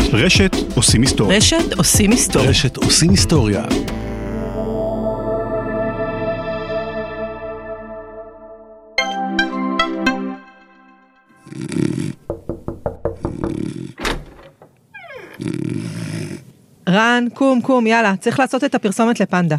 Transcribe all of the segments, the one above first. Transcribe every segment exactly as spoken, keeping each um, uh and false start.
רשת עושים היסטוריה. רשת עושים היסטוריה. רשת עושים היסטוריה. רן, קום, קום, יאללה, צריך לעשות את הפרסומת לפנדה.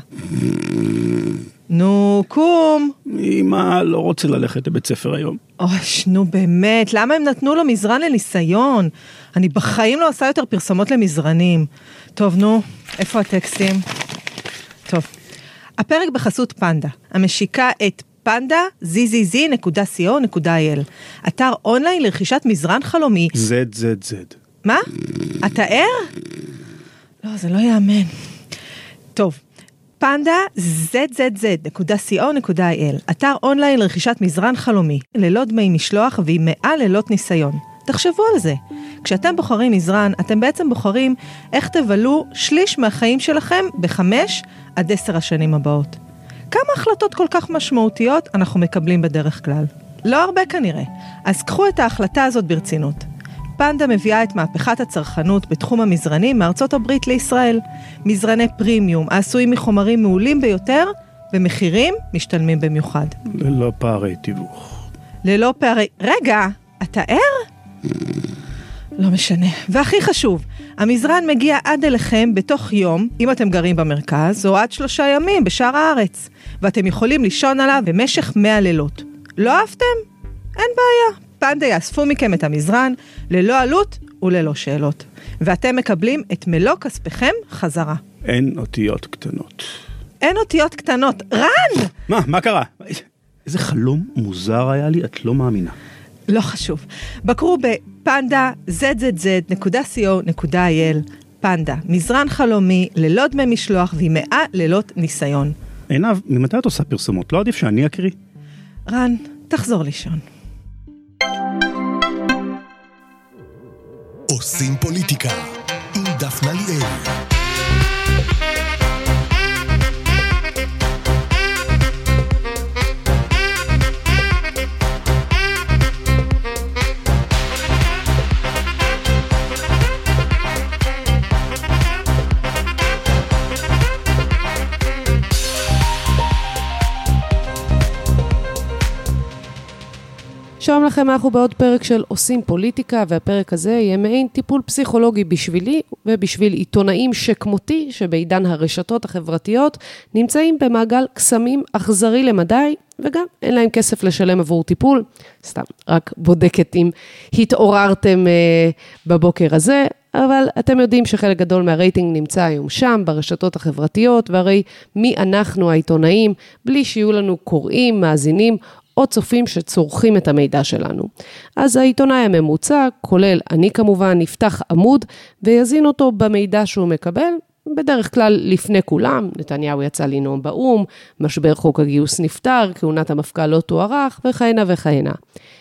נו, קום. אמא לא רוצה ללכת לבית ספר היום. אוי, נו באמת, למה הם נתנו לו מזרן לניסיון? אני בחיים לא עושה יותר פרסומות למזרנים. טוב, נו, איפה הטקסטים? טוב, הפרק בחסות פנדה, המשיקה את פנדה זד זד זד נקודה סי או נקודה איי אל, אתר אונליין לרכישת מזרן חלומי. זד זד זד. מה? אתה ער? לא, זה לא יאמן. טוב, פנדה זד זד זד נקודה סי או נקודה איי אל, אתר אונליין לרכישת מזרן חלומי, ללא דמי משלוח ועם מאה לילות ניסיון. תחשבו על זה. כשאתם בוחרים מזרן, אתם בעצם בוחרים איך תבלו שליש מהחיים שלכם בחמש עד עשר השנים הבאות. כמה החלטות כל כך משמעותיות אנחנו מקבלים בדרך כלל? לא הרבה כנראה. אז קחו את ההחלטה הזאת ברצינות. פנדה מביאה את מהפכת הצרכנות בתחום המזרנים מארצות הברית לישראל. מזרני פרימיום, העשויים מחומרים מעולים ביותר, במחירים משתלמים במיוחד. ללא פערי תיווך. ללא פערי... רגע, אתה ער? לא משנה. והכי חשוב, המזרן מגיע עד אליכם בתוך יום, אם אתם גרים במרכז, או עד שלושה ימים בשאר הארץ. ואתם יכולים לישון עליו במשך מאה לילות. לא אהבתם? אין בעיה. פנדה יאספו מכם את המזרן, ללא עלות וללא שאלות. ואתם מקבלים את מלוא כספכם חזרה. אין אותיות קטנות. אין אותיות קטנות. רן! מה? מה קרה? איזה חלום מוזר היה לי, את לא מאמינה. לא חשוב. בקרו בפנדה זד זד זד נקודה סי או נקודה איי אל. פנדה, מזרן חלומי, ללא דמי משלוח ועם מאה לילות ניסיון. עינב, ממתי את עושה פרסומות? לא עדיף שאני אקריא? רן, תחזור לישון. עושים פוליטיקה עם דפנה ליאל. שלום לכם, אנחנו בעוד פרק של עושים פוליטיקה, והפרק הזה יהיה מעין טיפול פסיכולוגי בשבילי ובשביל עיתונאים שכמותי, שבעידן הרשתות החברתיות נמצאים במעגל קסמים אכזרי למדי, וגם אין להם כסף לשלם עבור טיפול. סתם, רק בודקת אם התעוררתם אה, בבוקר הזה, אבל אתם יודעים שחלק גדול מהרייטינג נמצא היום שם, ברשתות החברתיות, והרי מי אנחנו העיתונאים, בלי שיהיו לנו קוראים, מאזינים, או צופים שצורכים את המידע שלנו. אז העיתונאי הממוצע, כולל אני כמובן, נפתח עמוד ויזין אותו במידע שהוא מקבל, בדרך כלל לפני כולם. נתניהו יצא לנאום באום, משבר חוק הגיוס נפתר, כהונת המפכ"ל לא תוארך וכהנה וכהנה.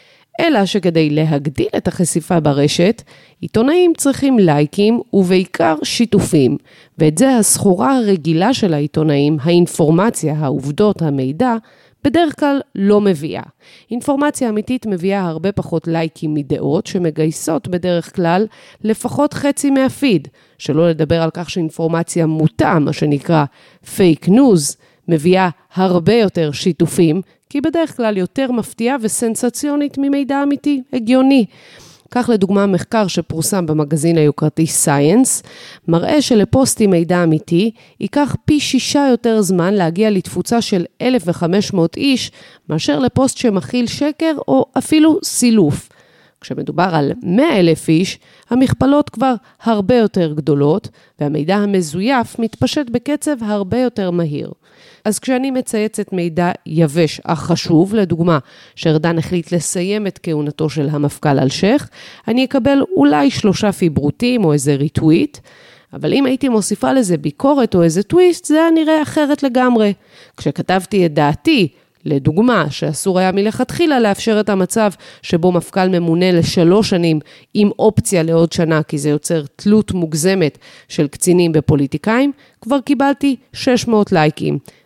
אלא שכדי להגדיל את החשיפה ברשת, עיתונאים צריכים לייקים ובעיקר שיתופים, ואת זה הסחורה הרגילה של העיתונאים, האינפורמציה, העובדות, המידע, בדרך כלל לא מביאה. אינפורמציה אמיתית מביאה הרבה פחות לייקים מדעות, שמגייסות בדרך כלל לפחות חצי מהפיד, שלא לדבר על כך שאינפורמציה מוטה, מה שנקרא פייק ניוז, מביאה הרבה יותר שיתופים, כי בדרך כלל יותר מפתיעה וסנסציונית ממידע אמיתי, הגיוני. כך לדוגמה מחקר שפורסם במגזין היוקרתי Science, מראה שלפוסט עם מידע אמיתי, ייקח פי שישה יותר זמן להגיע לתפוצה של אלף וחמש מאות איש, מאשר לפוסט שמכיל שקר או אפילו סילוף. כשמדובר על מאה אלף איש, המכפלות כבר הרבה יותר גדולות, והמידע המזויף מתפשט בקצב הרבה יותר מהיר. אז כשאני מצייצת מידע יבש אך חשוב, לדוגמה, שארדן החליט לסיים את כהונתו של המפכ"ל אלשיך, אני אקבל אולי שלושה פיברוטים או איזה ריטוויט, אבל אם הייתי מוסיפה לזה ביקורת או איזה טוויסט, זה היה נראה אחרת לגמרי. כשכתבתי את דעתי, לדוגמה, שאסור היה מלכתחילה לאפשר את המצב שבו מפכ"ל ממונה לשלוש שנים עם אופציה לעוד שנה, כי זה יוצר תלות מוגזמת של קצינים בפוליטיקאים, כבר קיבלתי שש מאות לייקים.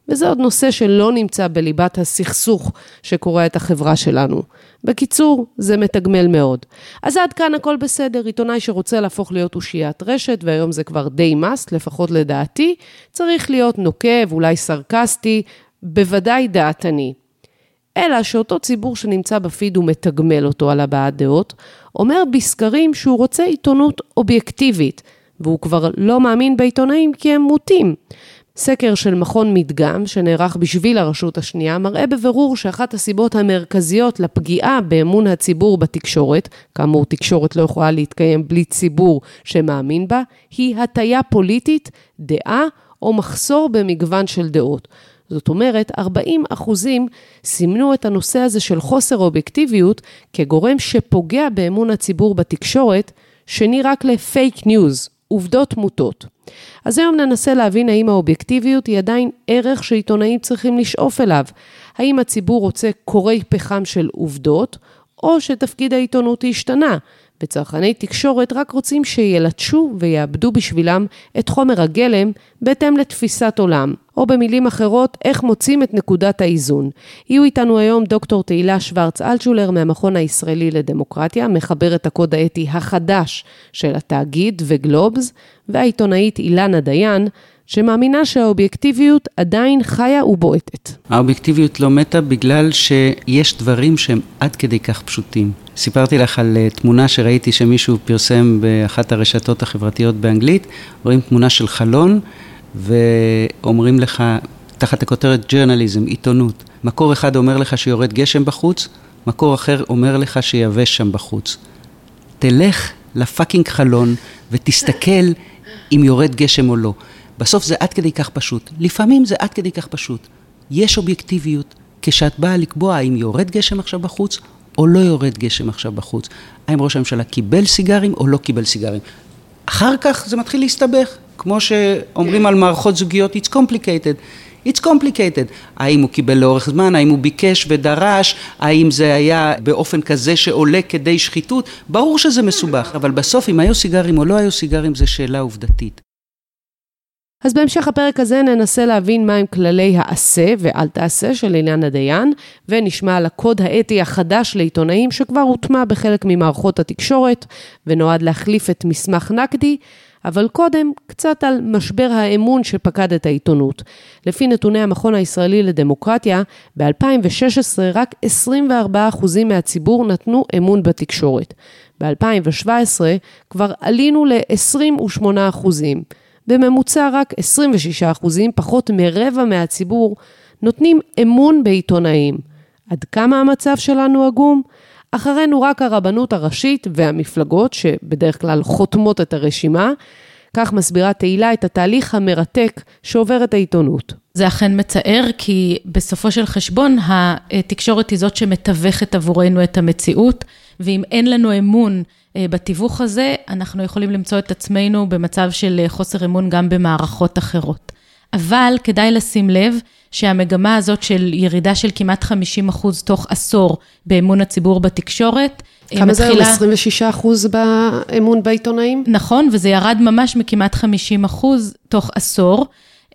וזה עוד נושא שלא נמצא בליבת הסכסוך שקורא את החברה שלנו. בקיצור, זה מתגמל מאוד. אז עד כאן הכל בסדר, עיתונאי שרוצה להפוך להיות אושיית רשת, והיום זה כבר די מאסט, לפחות לדעתי, צריך להיות נוקב, אולי סרקסטי, בוודאי דעתני. אלא שאותו ציבור שנמצא בפיד ומתגמל אותו על הבעת דעות, אומר בסקרים שהוא רוצה עיתונות אובייקטיבית, והוא כבר לא מאמין בעיתונאים כי הם מוטים. סקר של מכון מדגם שנערך בשביל הרשות השנייה מראה בבירור שאחת הסיבות המרכזיות לפגיעה באמון הציבור בתקשורת, כאמור תקשורת לא יכולה להתקיים בלי ציבור שמאמין בה, היא הטיה פוליטית, דעה או מחסור במגוון של דעות. זאת אומרת, ארבעים אחוזים סימנו את הנושא הזה של חוסר אובייקטיביות כגורם שפוגע באמון הציבור בתקשורת, שני רק לפייק ניוז, עובדות מוטות. אז היום ננסה להבין האם האובייקטיביות היא עדיין ערך שעיתונאים צריכים לשאוף אליו. האם הציבור רוצה קורי פחם של עובדות, או שתפקיד העיתונות השתנה. וצרכני תקשורת רק רוצים שילטשו ויאבדו בשבילם את חומר הגלם בהתאם לתפיסת עולם. או במילים אחרות, איך מוצאים את נקודת האיזון. יהיו איתנו היום דוקטור תהילה שוורץ אלטשולר מהמכון הישראלי לדמוקרטיה, מחברת הקוד האתי החדש של התאגיד וגלובס, והעיתונאית אילנה דיין, שמאמינה שהאובייקטיביות עדיין חיה ובועטת. האובייקטיביות לא מתה בגלל שיש דברים שהם עד כדי כך פשוטים. סיפרתי לך על תמונה שראיתי שמישהו פרסם באחת הרשתות החברתיות באנגלית, רואים תמונה של חלון, ואומרים לך, תחת הכותרת ג'רנליזם, עיתונות. מקור אחד אומר לך שיורד גשם בחוץ, מקור אחר אומר לך שיבש שם בחוץ. תלך לפאקינג חלון ותסתכל אם יורד גשם או לא. בסוף זה עד כדי כך פשוט. לפעמים זה עד כדי כך פשוט. יש אובייקטיביות כשאת באה לקבוע האם יורד גשם עכשיו בחוץ או לא יורד גשם עכשיו בחוץ. האם ראש הממשלה קיבל סיגרים או לא קיבל סיגרים. אחר כך זה מתחיל להסתבך. כמו שאומרים על מערכות זוגיות, it's complicated. It's complicated. האם הוא קיבל לאורך זמן, האם הוא ביקש ודרש, האם זה היה באופן כזה שעולה כדי שחיתות. ברור שזה מסובך, אבל בסוף אם היו סיגרים או לא היו סיגרים, זה שאלה עובדתית. אז בהמשך הפרק הזה ננסה להבין מהם כללי העשה ואל תעשה של אילנה דיין, ונשמע על הקוד האתי החדש לעיתונאים שכבר הוטמע בחלק ממערכות התקשורת, ונועד להחליף את מסמך נקדי, אבל קודם קצת על משבר האמון שפקד את העיתונות. לפי נתוני המכון הישראלי לדמוקרטיה, ב-אלפיים ושש עשרה רק עשרים וארבעה אחוז מהציבור נתנו אמון בתקשורת. ב-אלפיים שבע עשרה כבר עלינו ל-עשרים ושמונה אחוז. בממוצע רק עשרים ושישה אחוז, פחות מרבע מהציבור, נותנים אמון בעיתונאים. עד כמה המצב שלנו עגום? אחרינו רק הרבנות הראשית והמפלגות, שבדרך כלל חותמות את הרשימה, כך מסבירה תהילה את התהליך המרתק שעובר את העיתונות. זה אכן מצער, כי בסופו של חשבון, התקשורת היא זאת שמתווכת עבורנו את המציאות, ואם אין לנו אמון בתיווך הזה, אנחנו יכולים למצוא את עצמנו במצב של חוסר אמון גם במערכות אחרות. אבל כדאי לשים לב שהמגמה הזאת של ירידה של כמעט חמישים אחוז תוך עשור באמון הציבור בתקשורת, כמה מתחילה... זה היום עשרים ושישה אחוז באמון בעיתונאים? נכון, וזה ירד ממש מכמעט חמישים אחוז תוך עשור,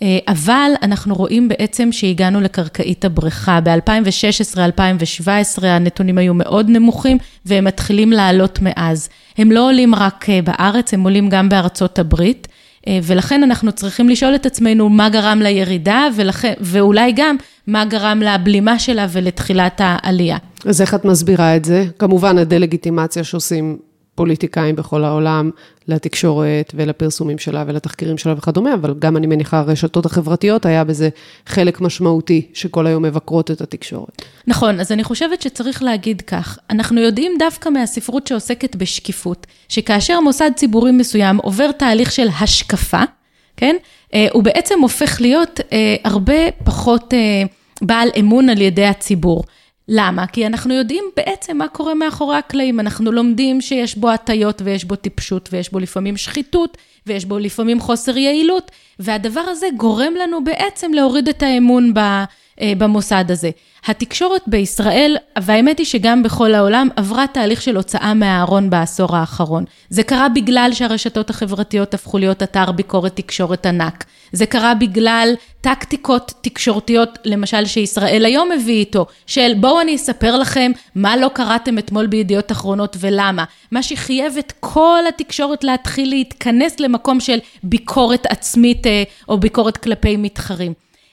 אבל אנחנו רואים בעצם שהגענו לקרקעית הבריכה. ב-אלפיים ושש עשרה אלפיים שבע עשרה הנתונים היו מאוד נמוכים, והם מתחילים לעלות מאז. הם לא עולים רק בארץ, הם עולים גם בארצות הברית, ולכן אנחנו צריכים לשאול את עצמנו מה גרם לירידה, ולכן, ואולי גם מה גרם לבלימה שלה ולתחילת העלייה. אז איך את מסבירה את זה? כמובן הדלגיטימציה שעושים פוליטיקאים בכל העולם, לתקשורת ולפרסומים שלה ולתחקירים שלה וכדומה, אבל גם אני מניחה הרשתות החברתיות היה בזה חלק משמעותי שכל היום מבקרות את התקשורת. נכון, אז אני חושבת שצריך להגיד כך, אנחנו יודעים דווקא מהספרות שעוסקת בשקיפות, שכאשר מוסד ציבורי מסוים עובר תהליך של השקפה, כן? הוא בעצם הופך להיות הרבה פחות בעל אמון על ידי הציבור. למה? כי אנחנו יודעים בעצם מה קורה מאחורי הקלעים, אנחנו לומדים שיש בו הטיות ויש בו טיפשות ויש בו לפעמים שחיתות ויש בו לפעמים חוסר יעילות, והדבר הזה גורם לנו בעצם להוריד את האמון במוסד הזה. התקשורת בישראל, והאמת היא שגם בכל העולם, עברה תהליך של הוצאה מהארון בעשור האחרון. זה קרה בגלל שהרשתות החברתיות הפכו להיות אתר ביקורת תקשורת ענק. זה קרה בגלל טקטיקות תקשורתיות, למשל שישראל היום מביא איתו, של בואו אני אספר לכם מה לא קראתם אתמול בידיעות אחרונות ולמה. מה שחייב את כל התקשורת להתחיל להתכנס למקום של ביקורת עצמית או ביקורת כלפי מתחרים.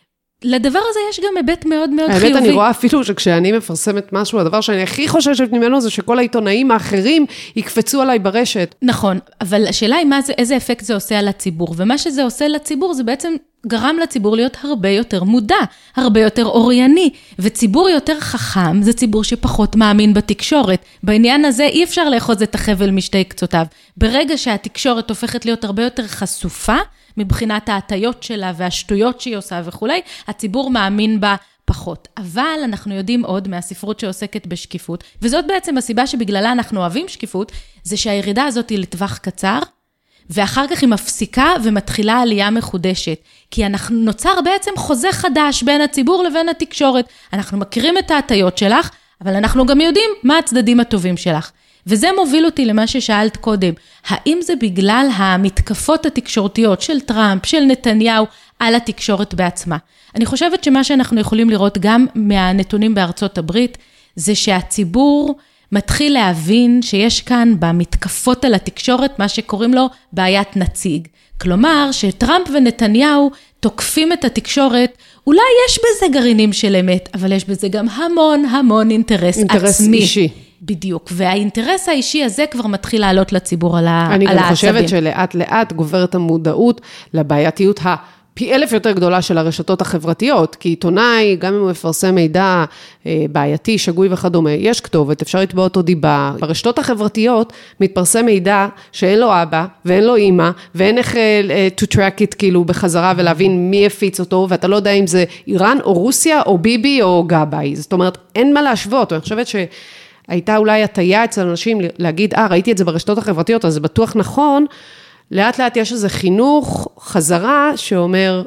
לדבר הזה יש גם היבט מאוד מאוד חיובי. האמת, אני רואה אפילו שכשאני מפרסמת משהו, הדבר שאני הכי חוששת ממנו זה שכל העיתונאים האחרים יקפצו עליי ברשת. נכון, אבל השאלה היא מה זה, איזה אפקט זה עושה על הציבור, ומה שזה עושה לציבור זה בעצם גרם לציבור להיות הרבה יותר מודע, הרבה יותר אורייני, וציבור יותר חכם זה ציבור שפחות מאמין בתקשורת. בעניין הזה אי אפשר לאחוז את החבל משתי קצותיו. ברגע שהתקשורת הופכת להיות הרבה יותר חשופה, מבחינת ההטיות שלה והשטויות שהיא עושה וכו', הציבור מאמין בה פחות. אבל אנחנו יודעים עוד מהספרות שעוסקת בשקיפות, וזאת בעצם הסיבה שבגללה אנחנו אוהבים שקיפות, זה שהירידה הזאת היא לטווח קצר, ואחר כך היא מפסיקה ומתחילה עלייה מחודשת. כי אנחנו נוצר בעצם חוזה חדש בין הציבור לבין התקשורת. אנחנו מכירים את ההטיות שלך, אבל אנחנו גם יודעים מה הצדדים הטובים שלך. וזה מוביל אותי למה ששאלת קודם. האם זה בגלל המתקפות התקשורתיות של טראמפ, של נתניהו, על התקשורת בעצמה? אני חושבת שמה שאנחנו יכולים לראות גם מהנתונים בארצות הברית, זה שהציבור מתחיל להבין שיש כאן במתקפות על התקשורת מה שקוראים לו בעיית נציג. כלומר, שטראמפ ונתניהו תוקפים את התקשורת, אולי יש בזה גרעינים של אמת, אבל יש בזה גם המון המון אינטרס, אינטרס עצמי. אישי. בדיוק, והאינטרס האישי הזה כבר מתחיל לעלות לציבור על העצבים. אני גם חושבת שלאט לאט גוברת המודעות לבעייתיות הפי אלף יותר גדולה של הרשתות החברתיות, כי עיתונאי, גם אם הוא מפרסם מידע בעייתי, שגוי וכדומה, יש כתובת, אפשר לתבוע אותו דיבה. ברשתות החברתיות מתפרסם מידע שאין לו אבא ואין לו אמא, ואין איך to track it כאילו בחזרה ולהבין מי הפיץ אותו, ואתה לא יודע אם זה איראן או רוסיה או ביבי או גבאי. זאת אומרת, אין מה להשוות. אני חושבת ש... הייתה אולי הטיה אצל אנשים להגיד, אה, ראיתי את זה ברשתות החברתיות, אז זה בטוח נכון, לאט לאט יש איזה חינוך, חזרה, שאומר,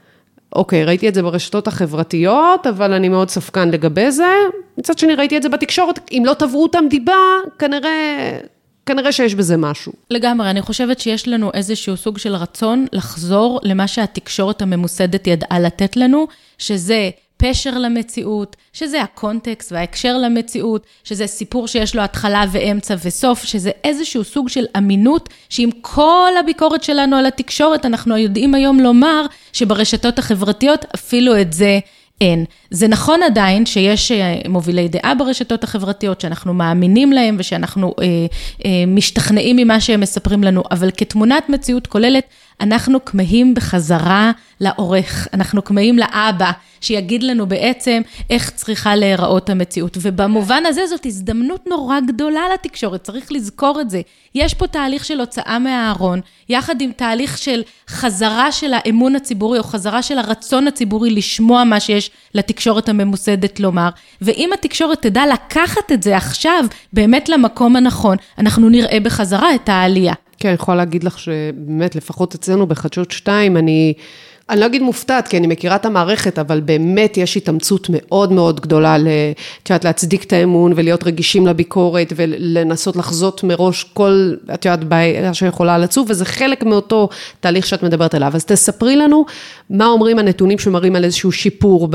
אוקיי, ראיתי את זה ברשתות החברתיות, אבל אני מאוד ספקן לגבי זה, מצד שני ראיתי את זה בתקשורת, אם לא תברו אותם דיבה, כנראה, כנראה שיש בזה משהו. לגמרי, אני חושבת שיש לנו איזשהו סוג של רצון לחזור למה שהתקשורת הממוסדת ידעה לתת לנו, שזה פשר למציאות, שזה הקונטקסט וההקשר למציאות, שזה סיפור שיש לו התחלה ואמצע וסוף, שזה איזשהו סוג של אמינות, שעם כל הביקורת שלנו על התקשורת, אנחנו יודעים היום לומר שברשתות החברתיות אפילו את זה אין. זה נכון עדיין שיש מובילי דעה ברשתות החברתיות, שאנחנו מאמינים להם ושאנחנו אה, אה, משתכנעים ממה שהם מספרים לנו, אבל כתמונת מציאות כוללת, אנחנו כמהים בחזרה לעורך, אנחנו כמהים לאבא, שיגיד לנו בעצם איך צריכה להיראות המציאות. ובמובן הזה זאת הזדמנות נורא גדולה לתקשורת, צריך לזכור את זה. יש פה תהליך של הוצאה מהארון, יחד עם תהליך של חזרה של האמון הציבורי, או חזרה של הרצון הציבורי לשמוע מה שיש לתקשורת הממוסדת לומר. ואם התקשורת תדע לקחת את זה עכשיו, באמת למקום הנכון, אנחנו נראה בחזרה את העלייה. כן, אני יכולה להגיד לך שבאמת, לפחות אצלנו בחדשות שתיים, אני, אני לא אגיד מופתעת, כי אני מכירה את המערכת, אבל באמת יש התאמצות מאוד מאוד גדולה, לתיאת, להצדיק את האמון, ולהיות רגישים לביקורת, ולנסות לחזות מראש כל, את יודעת, בעיה שיכולה לצוף, וזה חלק מאותו תהליך שאת מדברת עליו. אז תספרי לנו, מה אומרים הנתונים שמראים על איזשהו שיפור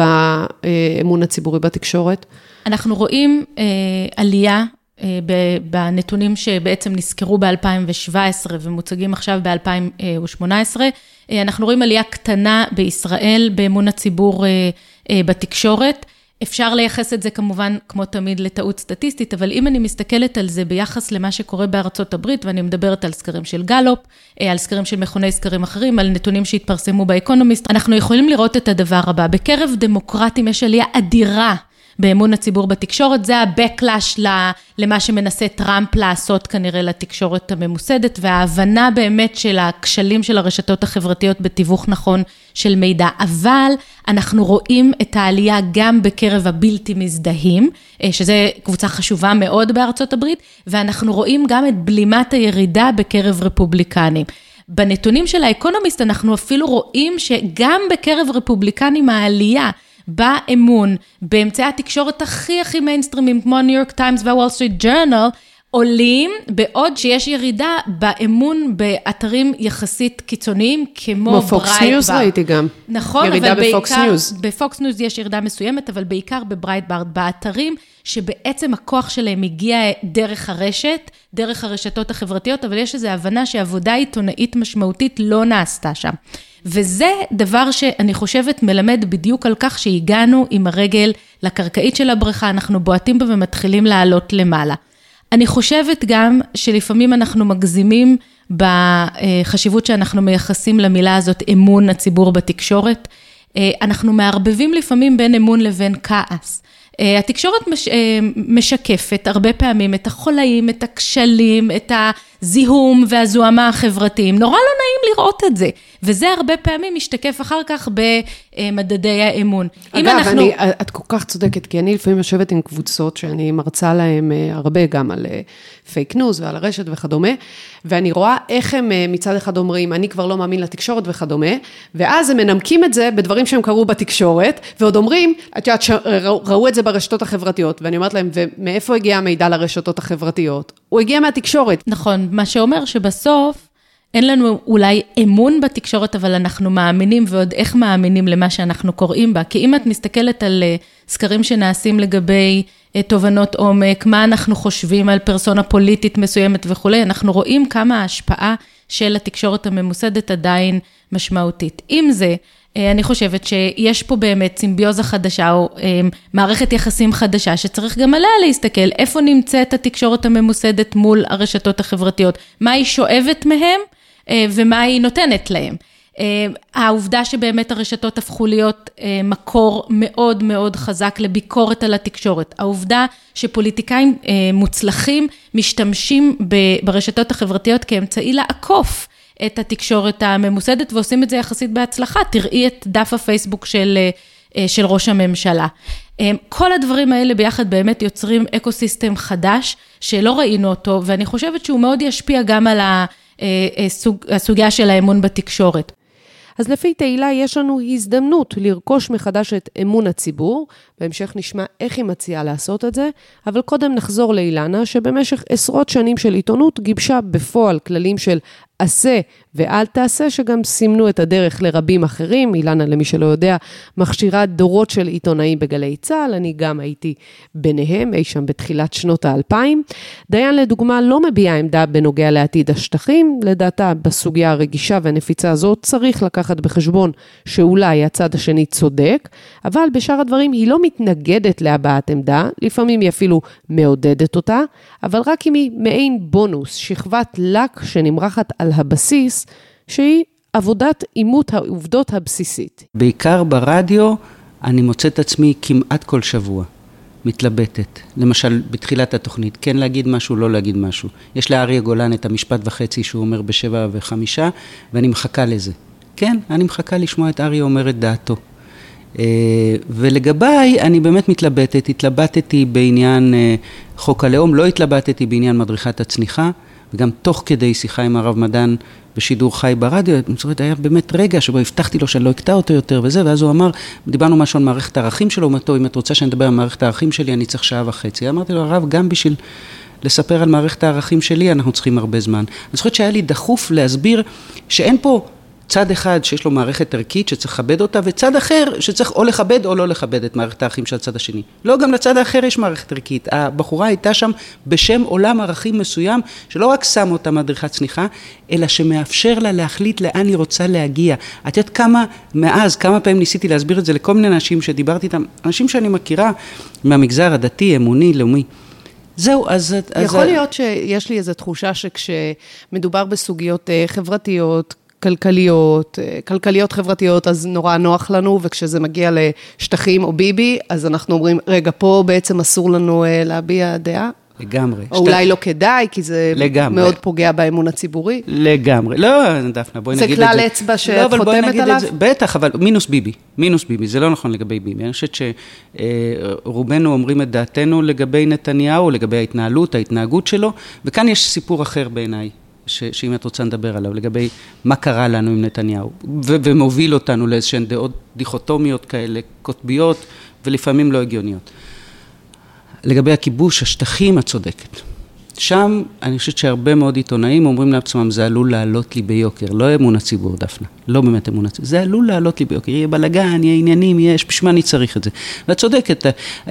באמון הציבורי בתקשורת? אנחנו רואים אה, עלייה, בנתונים שבעצם נזכרו ב-אלפיים שבע עשרה ומוצגים עכשיו ב-אלפיים שמונה עשרה, אנחנו רואים עלייה קטנה בישראל באמון הציבור בתקשורת. אפשר לייחס את זה כמובן כמו תמיד לטעות סטטיסטית, אבל אם אני מסתכלת על זה ביחס למה שקורה בארצות הברית, ואני מדברת על סקרים של גלופ, על סקרים של מכוני סקרים אחרים, על נתונים שהתפרסמו באקונומיסט, אנחנו יכולים לראות את הדבר הבא. בקרב דמוקרטים יש עלייה אדירה באמון הציבור בתקשורת, זה ה-backlash למה שמנסה טראמפ לעשות כנראה לתקשורת הממוסדת, וההבנה באמת של הכשלים של הרשתות החברתיות בתיווך נכון של מידע. אבל אנחנו רואים את העלייה גם בקרב הבלתי מזדהים, שזה קבוצה חשובה מאוד בארצות הברית, ואנחנו רואים גם את בלימת הירידה בקרב רפובליקנים. בנתונים של האקונומיסט אנחנו אפילו רואים שגם בקרב רפובליקנים העלייה באמון, באמצעי התקשורת הכי הכי מיינסטרימים, כמו הניו יורק טיימס והוול סטריט ג'ורנל, עולים בעוד שיש ירידה באמון באתרים יחסית קיצוניים, כמו פוקס ניוז ראיתי גם. נכון, ירידה אבל בפוקס בעיקר, ניוז. בפוקס ניוז יש ירידה מסוימת, אבל בעיקר בברייטבארד, באתרים שבעצם הכוח שלהם הגיע דרך הרשת, דרך הרשתות החברתיות, אבל יש איזו הבנה שעבודה עיתונאית משמעותית לא נעשתה שם. וזה דבר שאני חושבת מלמד בדיוק על כך שהגענו עם הרגל לקרקעית של הבריכה, אנחנו בועטים בה ומתחילים לעלות למעלה. אני חושבת גם שלפעמים אנחנו מגזימים בחשיבות שאנחנו מייחסים למילה הזאת אמון הציבור בתקשורת. אנחנו מערבבים לפעמים בין אמון לבין כעס. התקשורת מש, משקפת הרבה פעמים את החולאים, את הכשלים, את הזיהום והזוהמה החברתיים. נורא לא נעים לראות את זה, וזה הרבה פעמים משתקף אחר כך במדדי האמון. אגב, אנחנו... אני, את כל כך צודקת, כי אני לפעמים יושבת עם קבוצות שאני מרצה להם הרבה גם על פייק ניוז ועל הרשת וכדומה, ואני רואה איך הם מצד אחד אומרים, אני כבר לא מאמין לתקשורת וכדומה, ואז הם מנמקים את זה בדברים שהם קראו בתקשורת, ועוד אומרים, את יודעת, ראו את זה ברשתות החברתיות, ואני אומרת להם, ומאיפה הגיע המידע לרשתות החברתיות? הוא הגיע מהתקשורת. נכון, מה שאומר שבסוף, אין לנו אולי אמון בתקשורת, אבל אנחנו מאמינים, ועוד איך מאמינים למה שאנחנו קוראים בה. כי אם את מסתכלת על סקרים שנעשים לגבי תובנות עומק, מה אנחנו חושבים על פרסונה פוליטית מסוימת וכו', אנחנו רואים כמה ההשפעה של התקשורת הממוסדת עדיין משמעותית. עם זה, אני חושבת שיש פה באמת סימביוזה חדשה, או מערכת יחסים חדשה, שצריך גם עליה להסתכל, איפה נמצאת התקשורת הממוסדת מול הרשתות החברתיות, מה היא שואבת מהם, ומה היא נותנת להם. העובדה שבאמת הרשתות הפכו להיות מקור מאוד מאוד חזק לביקורת על התקשורת. העובדה שפוליטיקאים מוצלחים משתמשים ברשתות החברתיות כאמצעי לעקוף את התקשורת הממוסדת, ועושים את זה יחסית בהצלחה. תראי את דף הפייסבוק של, של ראש הממשלה. כל הדברים האלה ביחד באמת יוצרים אקוסיסטם חדש, שלא ראינו אותו, ואני חושבת שהוא מאוד ישפיע גם על הסוג, הסוגיה של האמון בתקשורת. אז לפי תהילה יש לנו הזדמנות לרכוש מחדש את אמון הציבור, בהמשך נשמע איך היא מציעה לעשות את זה, אבל קודם נחזור לאילנה, שבמשך עשרות שנים של עיתונות גיבשה בפועל כללים של עשה ואל תעשה, שגם סימנו את הדרך לרבים אחרים. אילנה, למי שלא יודע, מכשירה דורות של עיתונאים בגלי צהל, אני גם הייתי ביניהם, אי שם בתחילת שנות האלפיים. דיין לדוגמה לא מביעה עמדה בנוגע לעתיד השטחים, לדעתה בסוגיה הרגישה והנפיצה הזאת צריך לקחת בחשבון שאולי הצד השני צודק, אבל בשאר הדברים היא לא מתנגדת להבעת עמדה, לפעמים היא אפילו מעודדת אותה, אבל רק אם היא מעין בונוס, שכבת לק שנמרחת על הבסיס, שהיא עבודת אימות העובדות הבסיסית. בעיקר ברדיו, אני מוצאת עצמי כמעט כל שבוע, מתלבטת. למשל, בתחילת התוכנית, כן להגיד משהו, לא להגיד משהו. יש לאריה גולן את המשפט וחצי שהוא אומר בשבע וחמישה, ואני מחכה לזה. כן, אני מחכה לשמוע את אריה אומר את דעתו. ולגביי, אני באמת מתלבטת, התלבטתי בעניין חוק הלאום, לא התלבטתי בעניין מדריכת הצניחה, וגם תוך כדי שיחה עם הרב מדן בשידור חי ברדיו, אני זוכרת, היה באמת רגע שבו הבטחתי לו שאני לא אקטע אותו יותר וזה, ואז הוא אמר, דיברנו משהו על מערכת הערכים שלו, אמרתו, אם את רוצה שאני אדבר על מערכת הערכים שלי, אני צריך שעה וחצי. אמרתי לו, הרב, גם בשביל לספר על מערכת הערכים שלי, אנחנו צריכים הרבה זמן. אני זוכרת שהיה לי דחוף להסביר שאין פה צד אחד שיש לו מערכת ערכית שצריך לכבד אותה, וצד אחר שצריך או לכבד או לא לכבד את מערכת הערכים של הצד השני. לא, גם לצד האחר יש מערכת ערכית. הבחורה הייתה שם בשם עולם ערכים מסוים, שלא רק שם אותה מדריכת צניחה, אלא שמאפשר לה להחליט לאן היא רוצה להגיע. את יודעת כמה, מאז, כמה פעמים ניסיתי להסביר את זה לכל מיני אנשים שדיברתי איתם, אנשים שאני מכירה מהמגזר הדתי, אמוני, לאומי. זהו, אז... יכול אז... להיות שיש לי איזו תחושה שכשמדובר בסוגיות חברתיות, כלכליות, כלכליות חברתיות, אז נורא נוח לנו, וכשזה מגיע לשטחים או ביבי, אז אנחנו אומרים, רגע, פה בעצם אסור לנו להביע דעה. לגמרי. או אולי לא כדאי, כי זה לגמרי. מאוד פוגע באמון הציבורי. לגמרי. לא, דפנה, בואי נגיד את זה. זה כלל אצבע שאת חותמת עליו? בטח, אבל מינוס ביבי. מינוס ביבי, זה לא נכון לגבי ביבי. אני חושבת שרובנו אומרים את דעתנו לגבי נתניהו, לגבי ההתנהלות, ההתנהגות שלו, וכאן יש סיפור אחר בעיניי. ש, שאם את רוצה נדבר עליו, לגבי מה קרה לנו עם נתניהו, ו, ומוביל אותנו לאיזשהן דעות דיכוטומיות כאלה, קוטביות, ולפעמים לא הגיוניות. לגבי הכיבוש, השטחים הצודקת. שם אני חושבת שהרבה מאוד עיתונאים אומרים לעצמם, זה עלול לעלות לי ביוקר, לא אמון הציבור דפנה, לא באמת אמון הציבור, זה עלול לעלות לי ביוקר, יהיה בלגן, יהיה עניינים, יש, בשביל מה אני צריך את זה. ואת צודקת,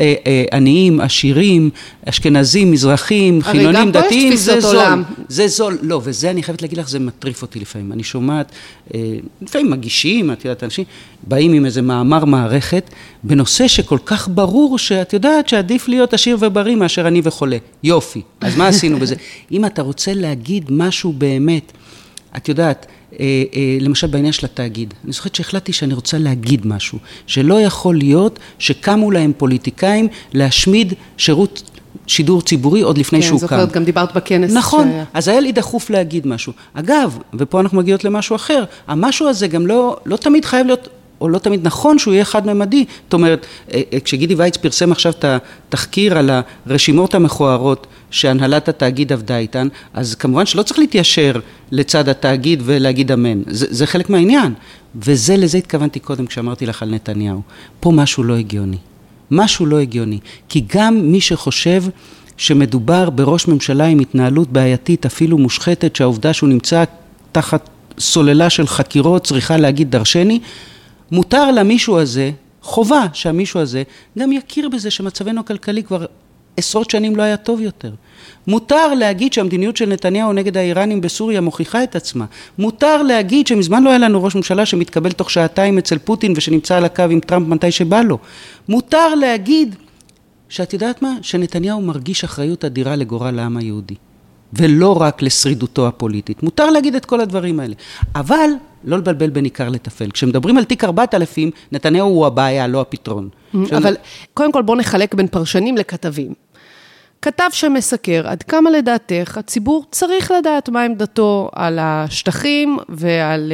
עניים, עשירים, אשכנזים, מזרחים, חילונים, דתיים, זה זול, זה זול, לא, וזה אני חייבת להגיד לך, זה מטריף אותי לפעמים, אני שומעת, לפעמים מגישים, את יודעת, אנשים באים עם איזה מאמר מערכת, בנושא שכל כך ברור שאת יודעת שעדיף להיות עשיר ובריא מאשר אני וחולה, יופי, אז מה עשינו בזה? אם אתה רוצה להגיד משהו באמת, את יודעת, אה, אה, למשל בעניין של התאגיד, אני זוכרת שהחלטתי שאני רוצה להגיד משהו, שלא יכול להיות שקמו להם פוליטיקאים להשמיד שירות שידור ציבורי עוד לפני שהוא קם. כן, זוכרת, גם דיברת בכנס. נכון, אז היה לי דחוף להגיד משהו. אגב, ופה אנחנו מגיעות למשהו אחר, המשהו הזה גם לא, לא תמיד חייב להיות, או לא תמיד נכון שהוא יהיה חד-ממדי. זאת אומרת, כשגידי וייץ פרסם עכשיו את התחקיר על הרשימות המכוערות שהנהלת התאגיד עבדה איתן, אז כמובן שלא צריך להתיישר לצד התאגיד ולהגיד אמן. זה, זה חלק מהעניין. וזה, לזה התכוונתי קודם כשאמרתי לך על נתניהו. פה משהו לא הגיוני. משהו לא הגיוני. כי גם מי שחושב שמדובר בראש ממשלה עם התנהלות בעייתית, אפילו מושחתת, שהעובדה שהוא נמצא תחת סוללה של חקירות צריכה להגיד דרשני, מותר למישהו הזה, חובה שהמישהו הזה, גם יכיר בזה שמצבנו הכלכלי כבר עשרות שנים לא היה טוב יותר. מותר להגיד שהמדיניות של נתניהו נגד האיראנים בסוריה מוכיחה את עצמה. מותר להגיד שמזמן לא היה לנו ראש ממשלה שמתקבל תוך שעתיים אצל פוטין ושנמצא על הקו עם טראמפ מתי שבא לו. מותר להגיד שאת יודעת מה? שנתניהו מרגיש אחריות אדירה לגורל העם היהודי. ולא רק לשרידותו הפוליטית. מותר להגיד את כל הדברים האלה. אבל לא לבלבל בין עיקר לטפל. כשמדברים על תיק ארבעת אלפים, נתניהו הוא הבעיה, לא הפתרון. אבל קודם כל בוא נחלק בין פרשנים לכתבים. כתב שמסקר, עד כמה לדעתך הציבור צריך לדעת מה עמדתו על השטחים ועל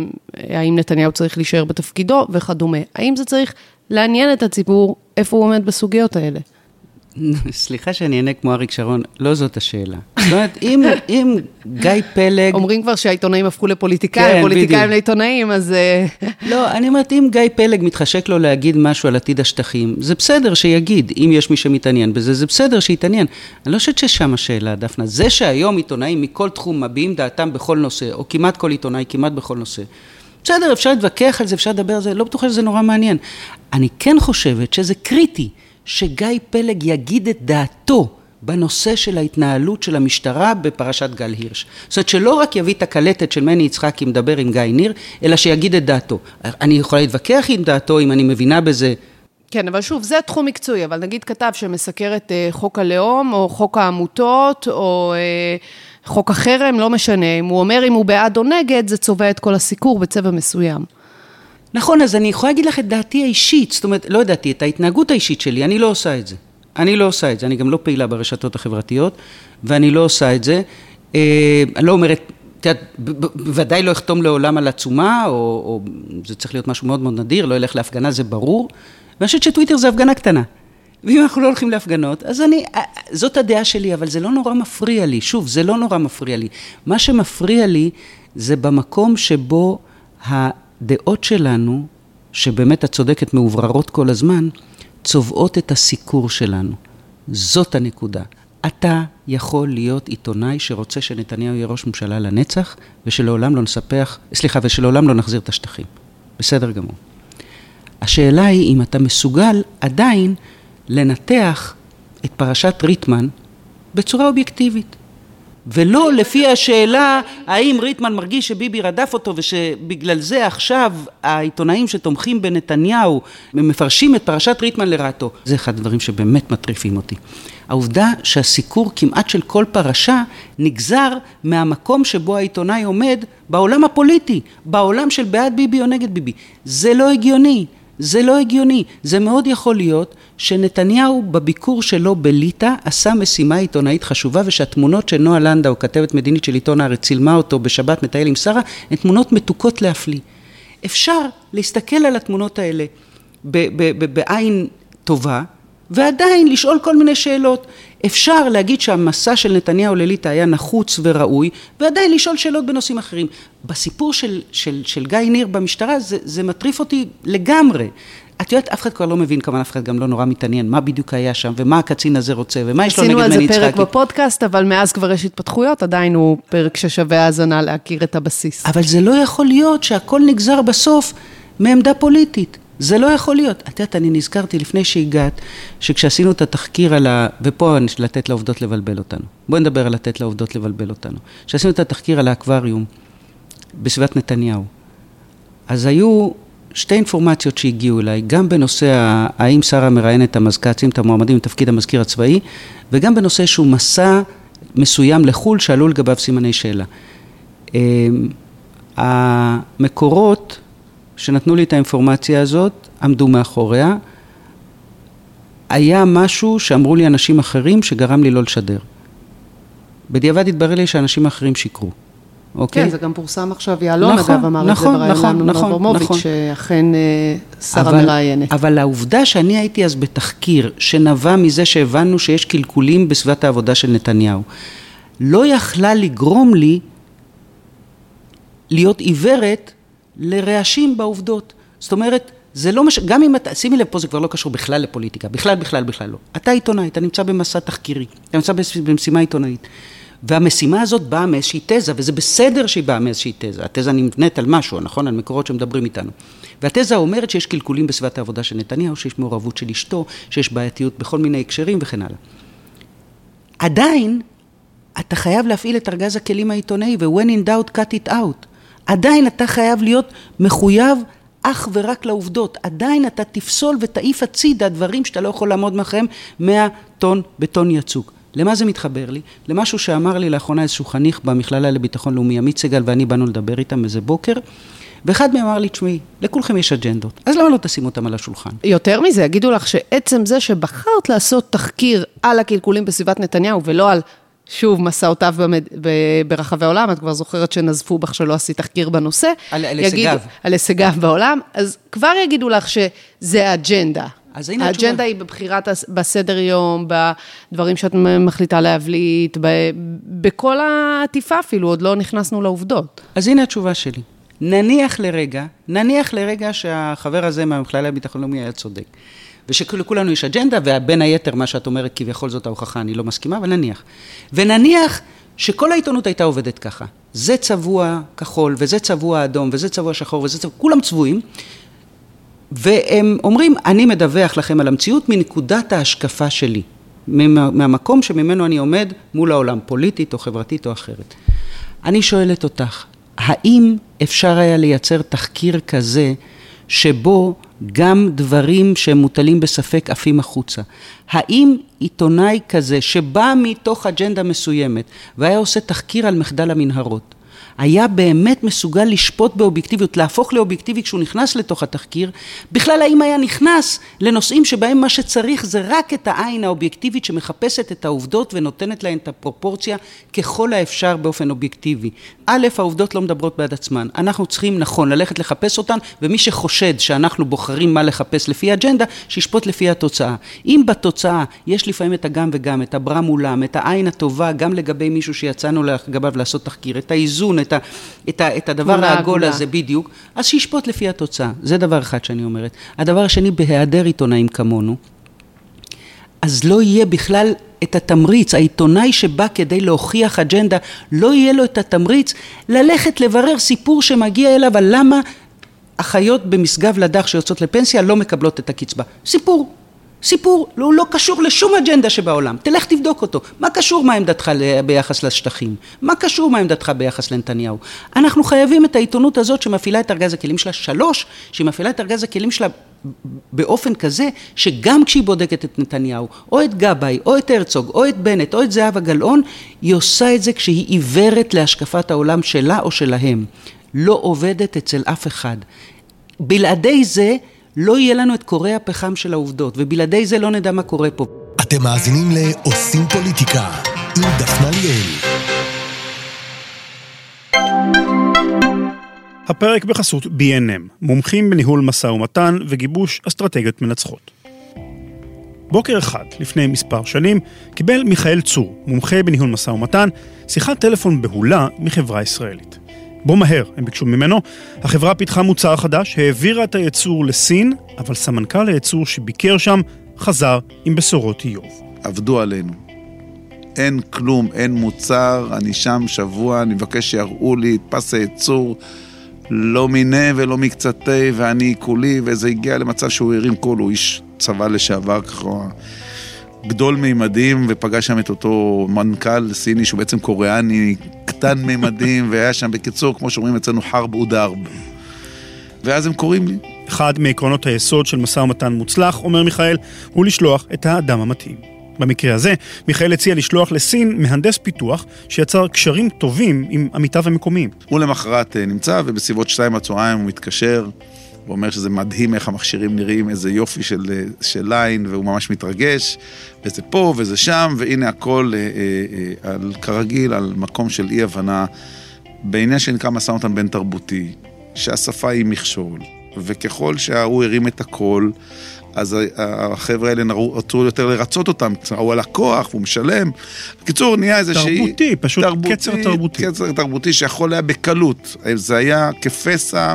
האם נתניהו צריך להישאר בתפקידו וכדומה. האם זה צריך לעניין את הציבור איפה הוא עומד בסוגיות האלה? סליחה שאני אענה כמו אריק שרון, לא זאת השאלה. זאת אומרת, אם, אם גיא פלג... אומרים כבר שהעיתונאים הפכו לפוליטיקאים, כן, פוליטיקאים בדיוק. לעיתונאים, אז... לא, אני אומרת, אם גיא פלג מתחשק לו להגיד משהו על עתיד השטחים, זה בסדר שיגיד, אם יש מי שמתעניין בזה, זה בסדר שיתעניין. אני לא חושבת ששם השאלה, דפנה. זה שהיום עיתונאים מכל תחום מביעים דעתם בכל נושא, או כמעט כל עיתונאי, כמעט בכל נושא. בסדר, אפשר להתווכח על זה, אפשר לדבר על זה, לא בטוחה שזה נורא מעניין. אני כן חושבת שזה קריטי. שגיא פלג יגיד את דעתו בנושא של ההתנהלות של המשטרה בפרשת גל הירש. זאת אומרת שלא רק יביא את הקלטת של מני יצחקי מדבר עם גיא ניר, אלא שיגיד את דעתו. אני יכולה להתווכח עם דעתו אם אני מבינה בזה. כן, אבל שוב, זה תחום מקצועי, אבל נגיד כתב שמסקר את חוק הלאום, או חוק העמותות, או חוק החרם, לא משנה. אם הוא אומר אם הוא בעד או נגד, זה צובע את כל הסיקור בצבע מסוים. נכון, אז אני יכולה להגיד לך את דעתי האישית, זאת אומרת, לא דעתי, את ההתנהגות האישית שלי, אני לא עושה את זה. אני לא עושה את זה, אני גם לא פעילה ברשתות החברתיות, ואני לא עושה את זה. אה, אני לא אומרת, תדעת, בוודאי לא אחתום לעולם על עצומה, או, או זה צריך להיות משהו מאוד מאוד נדיר, לא ילך להפגנה, זה ברור. ואני חושבת שטוויטר זה הפגנה קטנה. ואם אנחנו לא הולכים להפגנות, אז אני, זאת הדעה שלי, אבל זה לא נורא מפריע לי. שוב, זה לא נורא מפריע לי. מה שמפריע לי זה במקום שבו ה... דעות שלנו, שבאמת הצודקת מעובררות כל הזמן, צובעות את הסיקור שלנו. זאת הנקודה. אתה יכול להיות עיתונאי שרוצה שנתניהו יהיה ראש ממשלה לנצח, ושלעולם לא נספח, סליחה, ושלעולם לא נחזיר את השטחים. בסדר גמור. השאלה היא אם אתה מסוגל עדיין לנתח את פרשת ריטמן בצורה אובייקטיבית. ולא לפי השאלה, האם ריטמן מרגיש שביבי רדף אותו, ושבגלל זה עכשיו העיתונאים שתומכים בנתניהו, מפרשים את פרשת ריטמן לרעתו. זה אחד הדברים שבאמת מטריפים אותי. העובדה שהסיקור כמעט של כל פרשה, נגזר מהמקום שבו העיתונאי עומד בעולם הפוליטי, בעולם של בעד ביבי או נגד ביבי. זה לא הגיוני. זה לא הגיוני. זה מאוד יכול להיות שנתניהו בביקור שלו בליטא עשה משימה עיתונאית חשובה, ושהתמונות של נועה לנדאו, כתבת מדינית של עיתון הארץ, צילמה אותו בשבת מטייל עם שרה, הן תמונות מתוקות להפליא. אפשר להסתכל על התמונות האלה בעין טובה, ועדיין לשאול כל מיני שאלות. אפשר להגיד שהמסע של נתניהו לליטא היה נחוץ וראוי, ועדיין לשאול שאלות בנושאים אחרים. בסיפור של, של, של גיא ניר במשטרה, זה, זה מטריף אותי לגמרי. את יודעת, אף אחד כבר לא מבין, כמובן אף אחד גם לא נורא מתעניין, מה בדיוק היה שם, ומה הקצין הזה רוצה, ומה יש לו נגד מני יצחקי. עשינו על זה פרק בפודקאסט, אבל מאז כבר יש התפתחויות, עדיין הוא פרק ששווה האזנה להכיר את הבסיס. אבל זה לא יכול להיות שהכל נגזר בסוף מעמדה פוליטית. זה לא יכול להיות. את יודעת, אני נזכרתי לפני שהגעת, שכשעשינו את התחקיר על ה... ופה לתת לעובדות לבלבל אותנו. בואי נדבר על לתת לעובדות לבלבל אותנו. כשעשינו את התחקיר על האקווריום, בסביבת נתניהו, אז היו שתי אינפורמציות שהגיעו אליי, גם בנושא האם שרה מראיינת את המזכ"צים, את המועמדים לתפקיד המזכיר הצבאי, וגם בנושא שהוא מסע מסוים לחול, שעלו לגביו סימני שאלה. המקורות שנתנו לי את האינפורמציה הזאת, עמדו מאחוריה, היה משהו שאמרו לי אנשים אחרים שגרם לי לא לשדר. בדיעבד התברר לי שאנשים אחרים שיקרו. אוקיי? כן, זה גם פורסם עכשיו, יעלון נכון, אגב אמר נכון, את זה ברעיון נכון, נכון, אברמוביץ', נכון. שאכן שרה מראיינת. אבל העובדה שאני הייתי אז בתחקיר, שנבע מזה שהבנו שיש קלקולים בסביבת העבודה של נתניהו, לא יכלה לגרום לי להיות עיוורת לרעשים בעובדות. זאת אומרת, זה לא מש... גם אם אתה, שימי לב פה, זה כבר לא קשור בכלל לפוליטיקה, בכלל, בכלל, בכלל לא. אתה עיתונאי, אתה נמצא במסע תחקירי, אתה נמצא במשימה עיתונאית. והמשימה הזאת באה מאיזושהי תזה, וזה בסדר שהיא באה מאיזושהי תזה. התזה נבנית על משהו, נכון? על מקורות שמדברים איתנו. והתזה אומרת שיש קלקולים בסביבת העבודה של נתניהו, שיש מעורבות של אשתו, שיש בעייתיות בכל מיני הקשרים וכן הלאה. עדיין, אתה חייב להפעיל את ארגז הכלים העיתונאי, ו-when in doubt, cut it out. עדיין אתה חייב להיות מחויב אך ורק לעובדות. עדיין אתה תפסול ותעיף הצידה דברים שאתה לא יכול לעמוד מאחוריהם מאה טון בטון יצוק. למה זה מתחבר לי? למשהו שאמר לי לאחרונה איזשהו חניך במכללה לביטחון לאומי, עמית סגל, ואני באנו לדבר איתם איזה בוקר, ואחד מהם אמר לי, תשמעי, לכולכם יש אג'נדות, אז למה לא תשימו אותם על השולחן? יותר מזה, יגידו לך שעצם זה שבחרת לעשות תחקיר על הקלקולים בסביבת נתניהו, ולא על, שוב, מסעותיו במד... ברחבי העולם, את כבר זוכרת שנזפו בך שלא עשי תחקיר בנושא. על, על הישגיו. על הישגיו בעולם, אז כבר יגידו לך שזה האג'נדה. האג'נדה היא בבחירת, בסדר יום, בדברים שאת מחליטה להבליט, בכל העטיפה אפילו, עוד לא נכנסנו לעובדות. אז הנה התשובה שלי. נניח לרגע, נניח לרגע שהחבר הזה מהמכללה לביטחון לאומי היה צודק. ושכולנו יש אג'נדה, ובין היתר מה שאת אומרת, כביכול זאת ההוכחה, אני לא מסכימה, אבל נניח. ונניח שכל העיתונות הייתה עובדת ככה. זה צבוע כחול, וזה צבוע אדום, וזה צבוע שחור, וזה צבוע, כולם צבועים. והם אומרים, אני מדווח לכם על המציאות מנקודת ההשקפה שלי, מהמקום שממנו אני עומד מול העולם, פוליטית או חברתית או אחרת. אני שואלת אותך, האם אפשר היה לייצר תחקיר כזה, שבו גם דברים שמוטלים בספק עפים החוצה? האם עיתונאי כזה, שבא מתוך אג'נדה מסוימת, והיה עושה תחקיר על מחדל המנהרות, היה באמת מסוגל לשפוט באובייקטיביות, להפוך לאובייקטיבי כשהוא נכנס לתוך התחקיר, בכלל האם היה נכנס לנושאים שבהם מה שצריך זה רק את העין האובייקטיבית שמחפשת את העובדות ונותנת להן את הפרופורציה ככל האפשר באופן אובייקטיבי. א', העובדות לא מדברות בעד עצמן, אנחנו צריכים נכון ללכת לחפש אותן, ומי שחושד שאנחנו בוחרים מה לחפש לפי האג'נדה, שישפוט לפי התוצאה. אם בתוצאה יש לפעמים את הגם וגם, את הברם מולם, את העין הטובה, גם לגבי מישהו שיצאנו לגביו לעשות תחקיר, את האיזון, את, ה, את, ה, את הדבר העגול הזה בדיוק, אז שישפוט לפי התוצאה. זה דבר אחד שאני אומרת. הדבר השני, בהיעדר עיתונאים כמונו, אז לא יהיה בכלל את התמריץ, העיתונאי שבא כדי להוכיח אג'נדה, לא יהיה לו את התמריץ ללכת לברר סיפור שמגיע אליו, על למה אחיות במסגב לדח שיוצאות לפנסיה לא מקבלות את הקצבה. סיפור. סיפור, הוא לא קשור לשום אג'נדה שבעולם. תלך תבדוק אותו. מה קשור מה עמדתך ביחס לשטחים? מה קשור מה עמדתך ביחס לנתניהו? אנחנו חייבים את העיתונות הזאת שמפעילה את ארגז הכלים שלה. שלוש, שהיא מפעילה את ארגז הכלים שלה באופן כזה, שגם כשהיא בודקת את נתניהו, או את גבאי, או את הרצוג, או את בנט, או את זהבה גלאון, היא עושה את זה כשהיא עיוורת להשקפת העולם שלה או שלהם. לא עובדת אצל אף אחד. בלעדי זה, לא יהיה לנו את קורי הפחם של העובדות, ובלעדי זה לא נדע מה קורה פה. אתם מאזינים לעושים פוליטיקה עם דפנה ליאל. הפרק בחסות בי אן אם, מומחים בניהול משא ומתן וגיבוש אסטרטגיות מנצחות. בוקר אחד, לפני מספר שנים, קיבל מיכאל צור, מומחה בניהול משא ומתן, שיחת טלפון בהולה מחברה ישראלית. בו מהר, הם ביקשו ממנו, החברה פיתחה מוצר חדש, העבירה את הייצור לסין, אבל סמנכ"ל הייצור שביקר שם חזר עם בשורות איוב. עבדו עלינו. אין כלום, אין מוצר, אני שם שבוע, אני מבקש שיראו לי את פס הייצור, לא מיני ולא מקצתי, ואני כולי, וזה הגיע למצב שהוא הרים קול, הוא איש צבא לשעבר ככה, גדול מימדים, ופגש שם את אותו מנכ"ל סיני, שהוא בעצם קוריאני, קטן מימדים, והיה שם בקיצור, כמו שאומרים אצלנו, חרב ודרב. ואז הם קוראים לי. אחד מעקרונות היסוד של משא ומתן מוצלח, אומר מיכאל, הוא לשלוח את האדם המתאים. במקרה הזה, מיכאל הציע לשלוח לסין מהנדס פיתוח שיצר קשרים טובים עם עמיתיו המקומיים. הוא למחרת נמצא, ובסביבות שתיים הצהריים הוא מתקשר, הוא אומר שזה מדהים איך המכשירים נראים, איזה יופי של, של ליין, והוא ממש מתרגש, וזה פה וזה שם, והנה הכל אה, אה, על, כרגיל על מקום של אי הבנה, בעניין שנקרא משא ומתן בין תרבותי, שהשפה היא מכשול, וככל שהוא הרים את הכל, אז החבר'ה האלה רצו יותר לרצות אותם, הוא הלקוח, הוא משלם. בקיצור, נהיה איזה שהיא... תרבותי, פשוט תרבותי, קצר תרבותי. קצר תרבותי שיכול היה בקלות. זה היה כפסע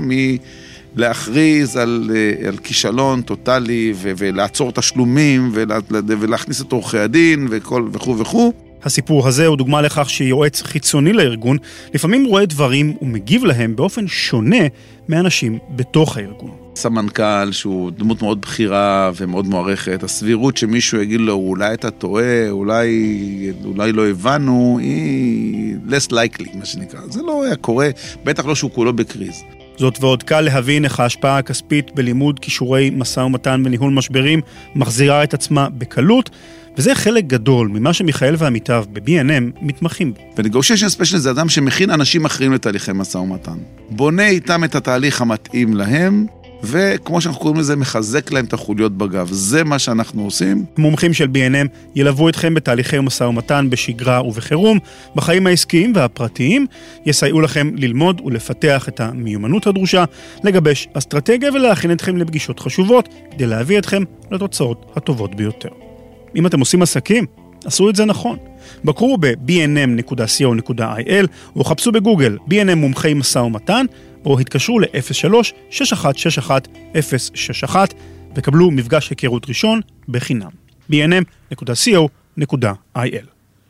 מלהכריז על, על כישלון טוטלי, ו- ולעצור תשלומים, ולה- ולהכניס את עורכי הדין, וכל, וכו' וכו'. הסיפור הזה הוא דוגמה לכך שיועץ חיצוני לארגון, לפעמים רואה דברים ומגיב להם באופן שונה מאנשים בתוך הארגון. סמנכ"ל שהוא דמות מאוד בחירה ומאוד מוערכת, הסבירות שמישהו יגיד לו, אולי אתה טועה, אולי, אולי לא הבנו, היא less likely, מה שנקרא. זה לא היה קורה, בטח לא שהוא כולו בקריז. זאת ועוד קל להבין איך ההשפעה הכספית בלימוד כישורי משא ומתן וניהול משברים מחזירה את עצמה בקלות, וזה חלק גדול ממה שמיכאל ועמיתיו ב-בי אן אם מתמחים בו. ונגושיישן ספיישל זה אדם שמכין אנשים אחרים לתהליכי משא ומתן. בונה איתם את התהליך המתאים להם, וכמו שאנחנו קוראים לזה, מחזק להם את החוליות בגב. זה מה שאנחנו עושים. מומחים של בי אן אם ילוו אתכם בתהליכי משא ומתן בשגרה ובחירום, בחיים העסקיים והפרטיים, יסייעו לכם ללמוד ולפתח את המיומנות הדרושה, לגבש אסטרטגיה ולהכין אתכם לפגישות חשובות, כדי להביא אתכם לתוצאות הטובות ביותר. אם אתם עושים עסקים, עשו את זה נכון. בקרו ב-בי אן אם נקודה סי או נקודה איי אל או חפשו בגוגל בי אן אם מומחי משא ומתן, או התקשרו ל-אפס שלוש שש אחת שש אחת אפס שש אחת וקבלו מפגש היכרות ראשון בחינם. בי אן אם נקודה סי או נקודה איי אל.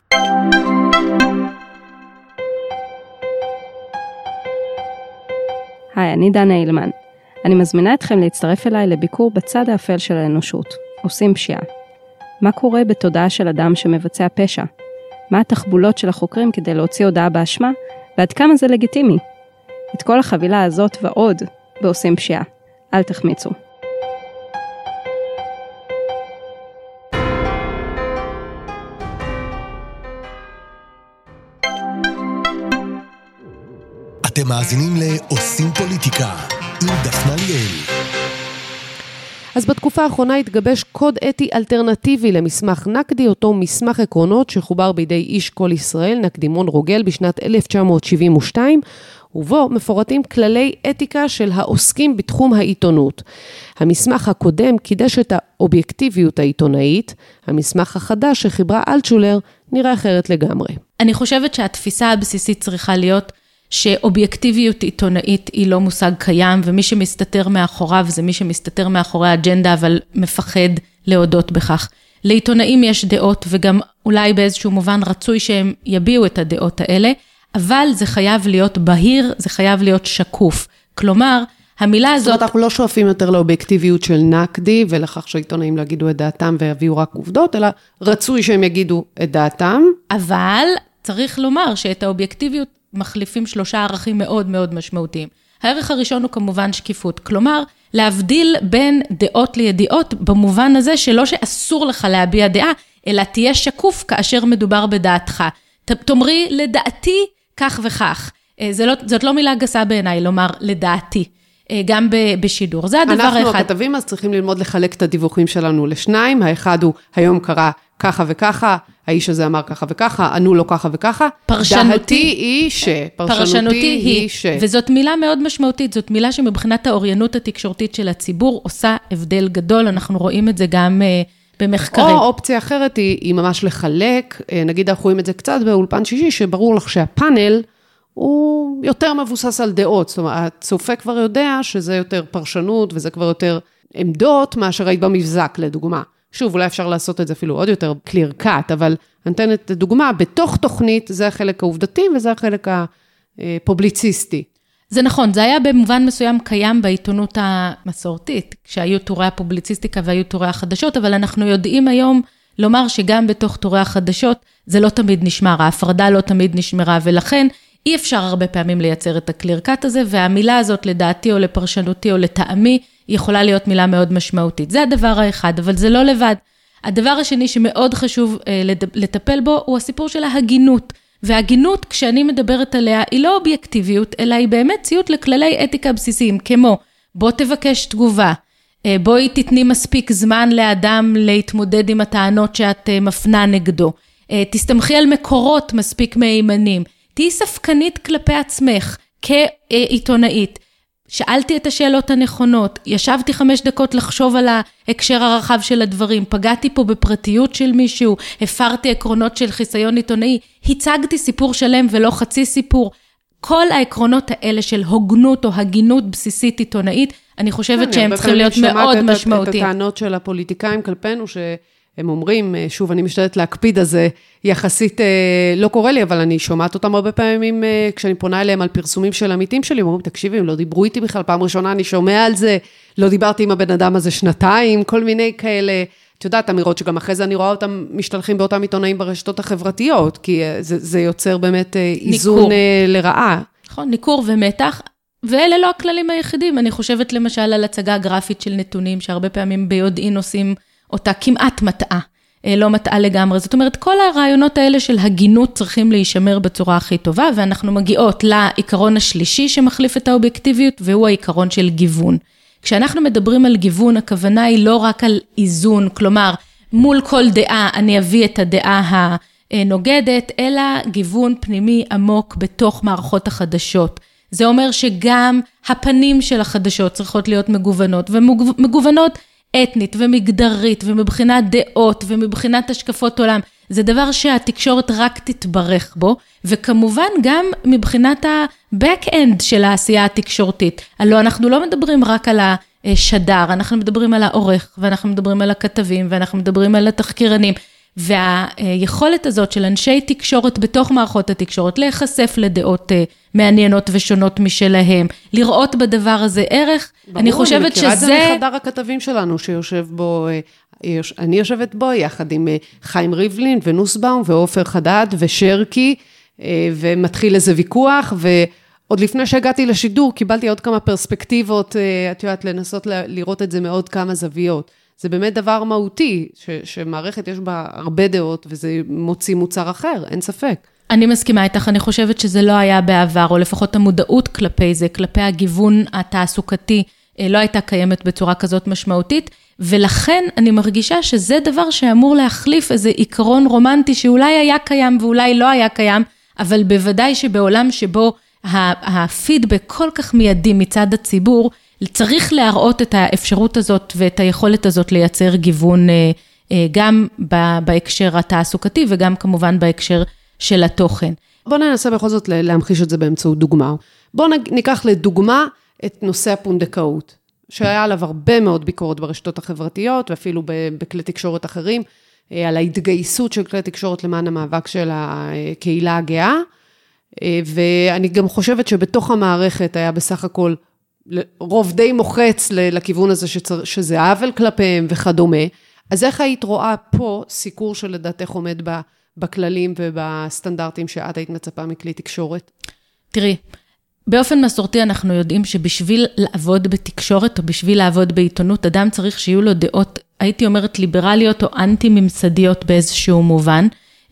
היי, אני דנה אילמן. אני מזמינה אתכם להצטרף אליי לביקור בצד האפל של האנושות. עושים פשיעה. מה קורה בתודעה של אדם שמבצע פשע? מה התחבולות של החוקרים כדי להוציא הודעה באשמה, ועד כמה זה לגיטימי? את כל החבילה הזאת ועוד בעושים פשיעה. אל תחמיצו. אתם מאזינים לעושים פוליטיקה עם דפנה ליאל. אז בתקופה האחרונה התגבש קוד אתי אלטרנטיבי למסמך נקדי, אותו מסמך עקרונות שחובר בידי איש כל ישראל, נקדימון רוגל, בשנת אלף תשע מאות שבעים ושתיים, ובו מפורטים כללי אתיקה של העוסקים בתחום העיתונות. המסמך הקודם קידש את האובייקטיביות העיתונאית, המסמך החדש שחיברה אלטשולר נראה אחרת לגמרי. אני חושבת שהתפיסה הבסיסית צריכה להיות שאובייקטיביות עיתונאית היא לא מושג קיים, ומי שמסתתר מאחוריו זה מי שמסתתר מאחורי האג'נדה, אבל מפחד להודות בכך. לעיתונאים יש דעות, וגם אולי באיזשהו מובן רצוי שהם יביעו את הדעות האלה, אבל זה חייב להיות בהיר, זה חייב להיות שקוף. כלומר, המילה הזאת... זאת אומרת, אנחנו לא שואפים יותר לאובייקטיביות של נקדי, ולכך שהעיתונאים לא יגידו את דעתם ויביאו רק עובדות, אלא רצוי שהם יגידו את דעתם. אבל צריך לומר שאת האובייקטיביות מחליפים שלושה ערכים מאוד מאוד משמעותיים. הערך הראשון הוא כמובן שקיפות, כלומר, להבדיל בין דעות לידיעות, במובן הזה שלא שאסור לך להביע דעה, אלא תהיה שקוף כאשר מדובר בדעתך. תאמרי, לדעתי, כך וכך. זה לא, זאת לא מילה גסה בעיניי, לומר, לדעתי. גם בשידור. זה הדבר אנחנו אחד. אנחנו הכתבים אז צריכים ללמוד לחלק את הדיווחים שלנו לשניים. האחד הוא, היום קרה ככה וככה, האיש הזה אמר ככה וככה, ענו לו ככה וככה. פרשנותי דעתי היא ש. פרשנותי, פרשנותי היא, היא ש. וזאת מילה מאוד משמעותית, זאת מילה שמבחינת האוריינות התקשורתית של הציבור עושה הבדל גדול, אנחנו רואים את זה גם במחקרים. או אופציה אחרת היא, היא ממש לחלק, נגיד אנחנו רואים את זה קצת באולפן שישי, שברור לך שהפאנל הוא יותר מבוסס על דעות, זאת אומרת, הצופה כבר יודע שזה יותר פרשנות, וזה כבר יותר עמדות, מה שראית במבזק, לדוגמה. שוב, אולי אפשר לעשות את זה אפילו עוד יותר clear cut, אבל נתנת דוגמה, בתוך תוכנית זה החלק העובדתי, וזה החלק הפובליציסטי. זה נכון, זה היה במובן מסוים קיים בעיתונות המסורתית, כשהיו תורי הפובליציסטיקה והיו תורי החדשות, אבל אנחנו יודעים היום לומר שגם בתוך תורי החדשות, זה לא תמיד נשמר, ההפרדה לא תמיד נשמרה, ולכן אי אפשר הרבה פעמים לייצר את הקלירקט הזה, והמילה הזאת לדעתי או לפרשנותי או לטעמי, יכולה להיות מילה מאוד משמעותית. זה הדבר האחד, אבל זה לא לבד. הדבר השני שמאוד חשוב אה, לטפל בו, הוא הסיפור של ההגינות. וההגינות, כשאני מדברת עליה, היא לא אובייקטיביות, אלא היא באמת ציות לכללי אתיקה בסיסיים, כמו בוא תבקש תגובה, אה, בואי תתני מספיק זמן לאדם להתמודד עם הטענות שאת אה, מפנה נגדו, אה, תסתמכי על מקורות מספיק מהימנים, תהי ספקנית כלפי עצמך כעיתונאית, שאלתי את השאלות הנכונות, ישבתי חמש דקות לחשוב על ההקשר הרחב של הדברים, פגעתי פה בפרטיות של מישהו, הפרתי עקרונות של חיסיון עיתונאי, הצגתי סיפור שלם ולא חצי סיפור. כל העקרונות האלה של הוגנות או הגינות בסיסית עיתונאית, אני חושבת שהם צריכים להיות מאוד משמעותיים. את הטענות של הפוליטיקאים כלפינו, ש... הם אומרים, שוב, אני משתדלת להקפיד, אז זה יחסית לא קורה לי, אבל אני שומעת אותם הרבה פעמים, כשאני פונה אליהם על פרסומים של עמיתים שלי, הם אומרים, תקשיבי, הם לא דיברו איתי בכלל, פעם ראשונה אני שומע על זה, לא דיברתי עם הבן אדם הזה שנתיים, כל מיני כאלה, את יודעת, אמירות שגם אחרי זה אני רואה אותם משתלחים באותם עיתונאים ברשתות החברתיות, כי זה, זה יוצר באמת איזון ניכור. לרעה. נכון, ניכור ומתח, ואלה לא הכללים היחידים, אני חושבת למשל על הצגה גרפית של נתונים, שהרבה פעמים ביודעין עושים אותה כמעט מטעה, לא מטעה לגמרי. זאת אומרת, כל הרעיונות האלה של הגינות צריכים להישמר בצורה הכי טובה, ואנחנו מגיעות לעיקרון השלישי שמחליף את האובייקטיביות, והוא העיקרון של גיוון. כשאנחנו מדברים על גיוון, הכוונה היא לא רק על איזון, כלומר, מול כל דעה אני אביא את הדעה הנוגדת, אלא גיוון פנימי עמוק בתוך מערכות החדשות. זה אומר שגם הפנים של החדשות צריכות להיות מגוונות, ומגוונות אתנית ומגדרית ומבחינת דעות ומבחינת השקפות עולם. זה דבר שהתקשורת רק תתברך בו, וכמובן גם מבחינת ה-back-end של העשייה התקשורתית. הלוא אנחנו לא מדברים רק על השדר, אנחנו מדברים על העורך, ואנחנו מדברים על הכתבים, ואנחנו מדברים על התחקירנים, והיכולת הזאת של אנשי תקשורת בתוך מערכות התקשורת, להיחשף לדעות מעניינות ושונות משלהם, לראות בדבר הזה ערך, ברור, אני חושבת שזה... ברור, אני מכירה את זה מחדר הכתבים שלנו, שיושב בו, אני יושבת בו יחד עם חיים ריבלין ונוסבאום ועופר חדד ושרקי, ומתחיל איזה ויכוח, ועוד לפני שהגעתי לשידור, קיבלתי עוד כמה פרספקטיבות, את יודעת, לנסות לראות את זה מעוד כמה זוויות. זה באמת דבר מהותי, ש, שמערכת יש בה הרבה דעות, וזה מוציא מוצר אחר, אין ספק. אני מסכימה איתך, אני חושבת שזה לא היה בעבר, או לפחות המודעות כלפי זה, כלפי הגיוון התעסוקתי, לא הייתה קיימת בצורה כזאת משמעותית, ולכן אני מרגישה שזה דבר שאמור להחליף איזה עיקרון רומנטי, שאולי היה קיים ואולי לא היה קיים, אבל בוודאי שבעולם שבו הפידבק כל כך מיידי מצד הציבור, צריך להראות את האפשרות הזאת ואת היכולת הזאת לייצר גיוון גם בהקשר התעסוקתי וגם כמובן בהקשר של התוכן. בוא ננסה בכל זאת להמחיש את זה באמצעות דוגמה. בוא ניקח לדוגמה את נושא הפונדקאות, שהיה עליו הרבה מאוד ביקורת ברשתות החברתיות ואפילו בכלי תקשורת אחרים, על ההתגייסות של כלי תקשורת למען המאבק של הקהילה הגאה, ואני גם חושבת שבתוך המערכת היה בסך הכל רוב די מוחץ לכיוון הזה שצר, שזה עוול כלפיהם וכדומה. אז איך היית רואה פה סיקור שלדעתך עומד בכללים ובסטנדרטים שאת היית מצפה מכלי תקשורת? תראי, באופן מסורתי אנחנו יודעים שבשביל לעבוד בתקשורת או בשביל לעבוד בעיתונות, אדם צריך שיהיו לו דעות, הייתי אומרת ליברליות או אנטי-ממסדיות באיזשהו מובן,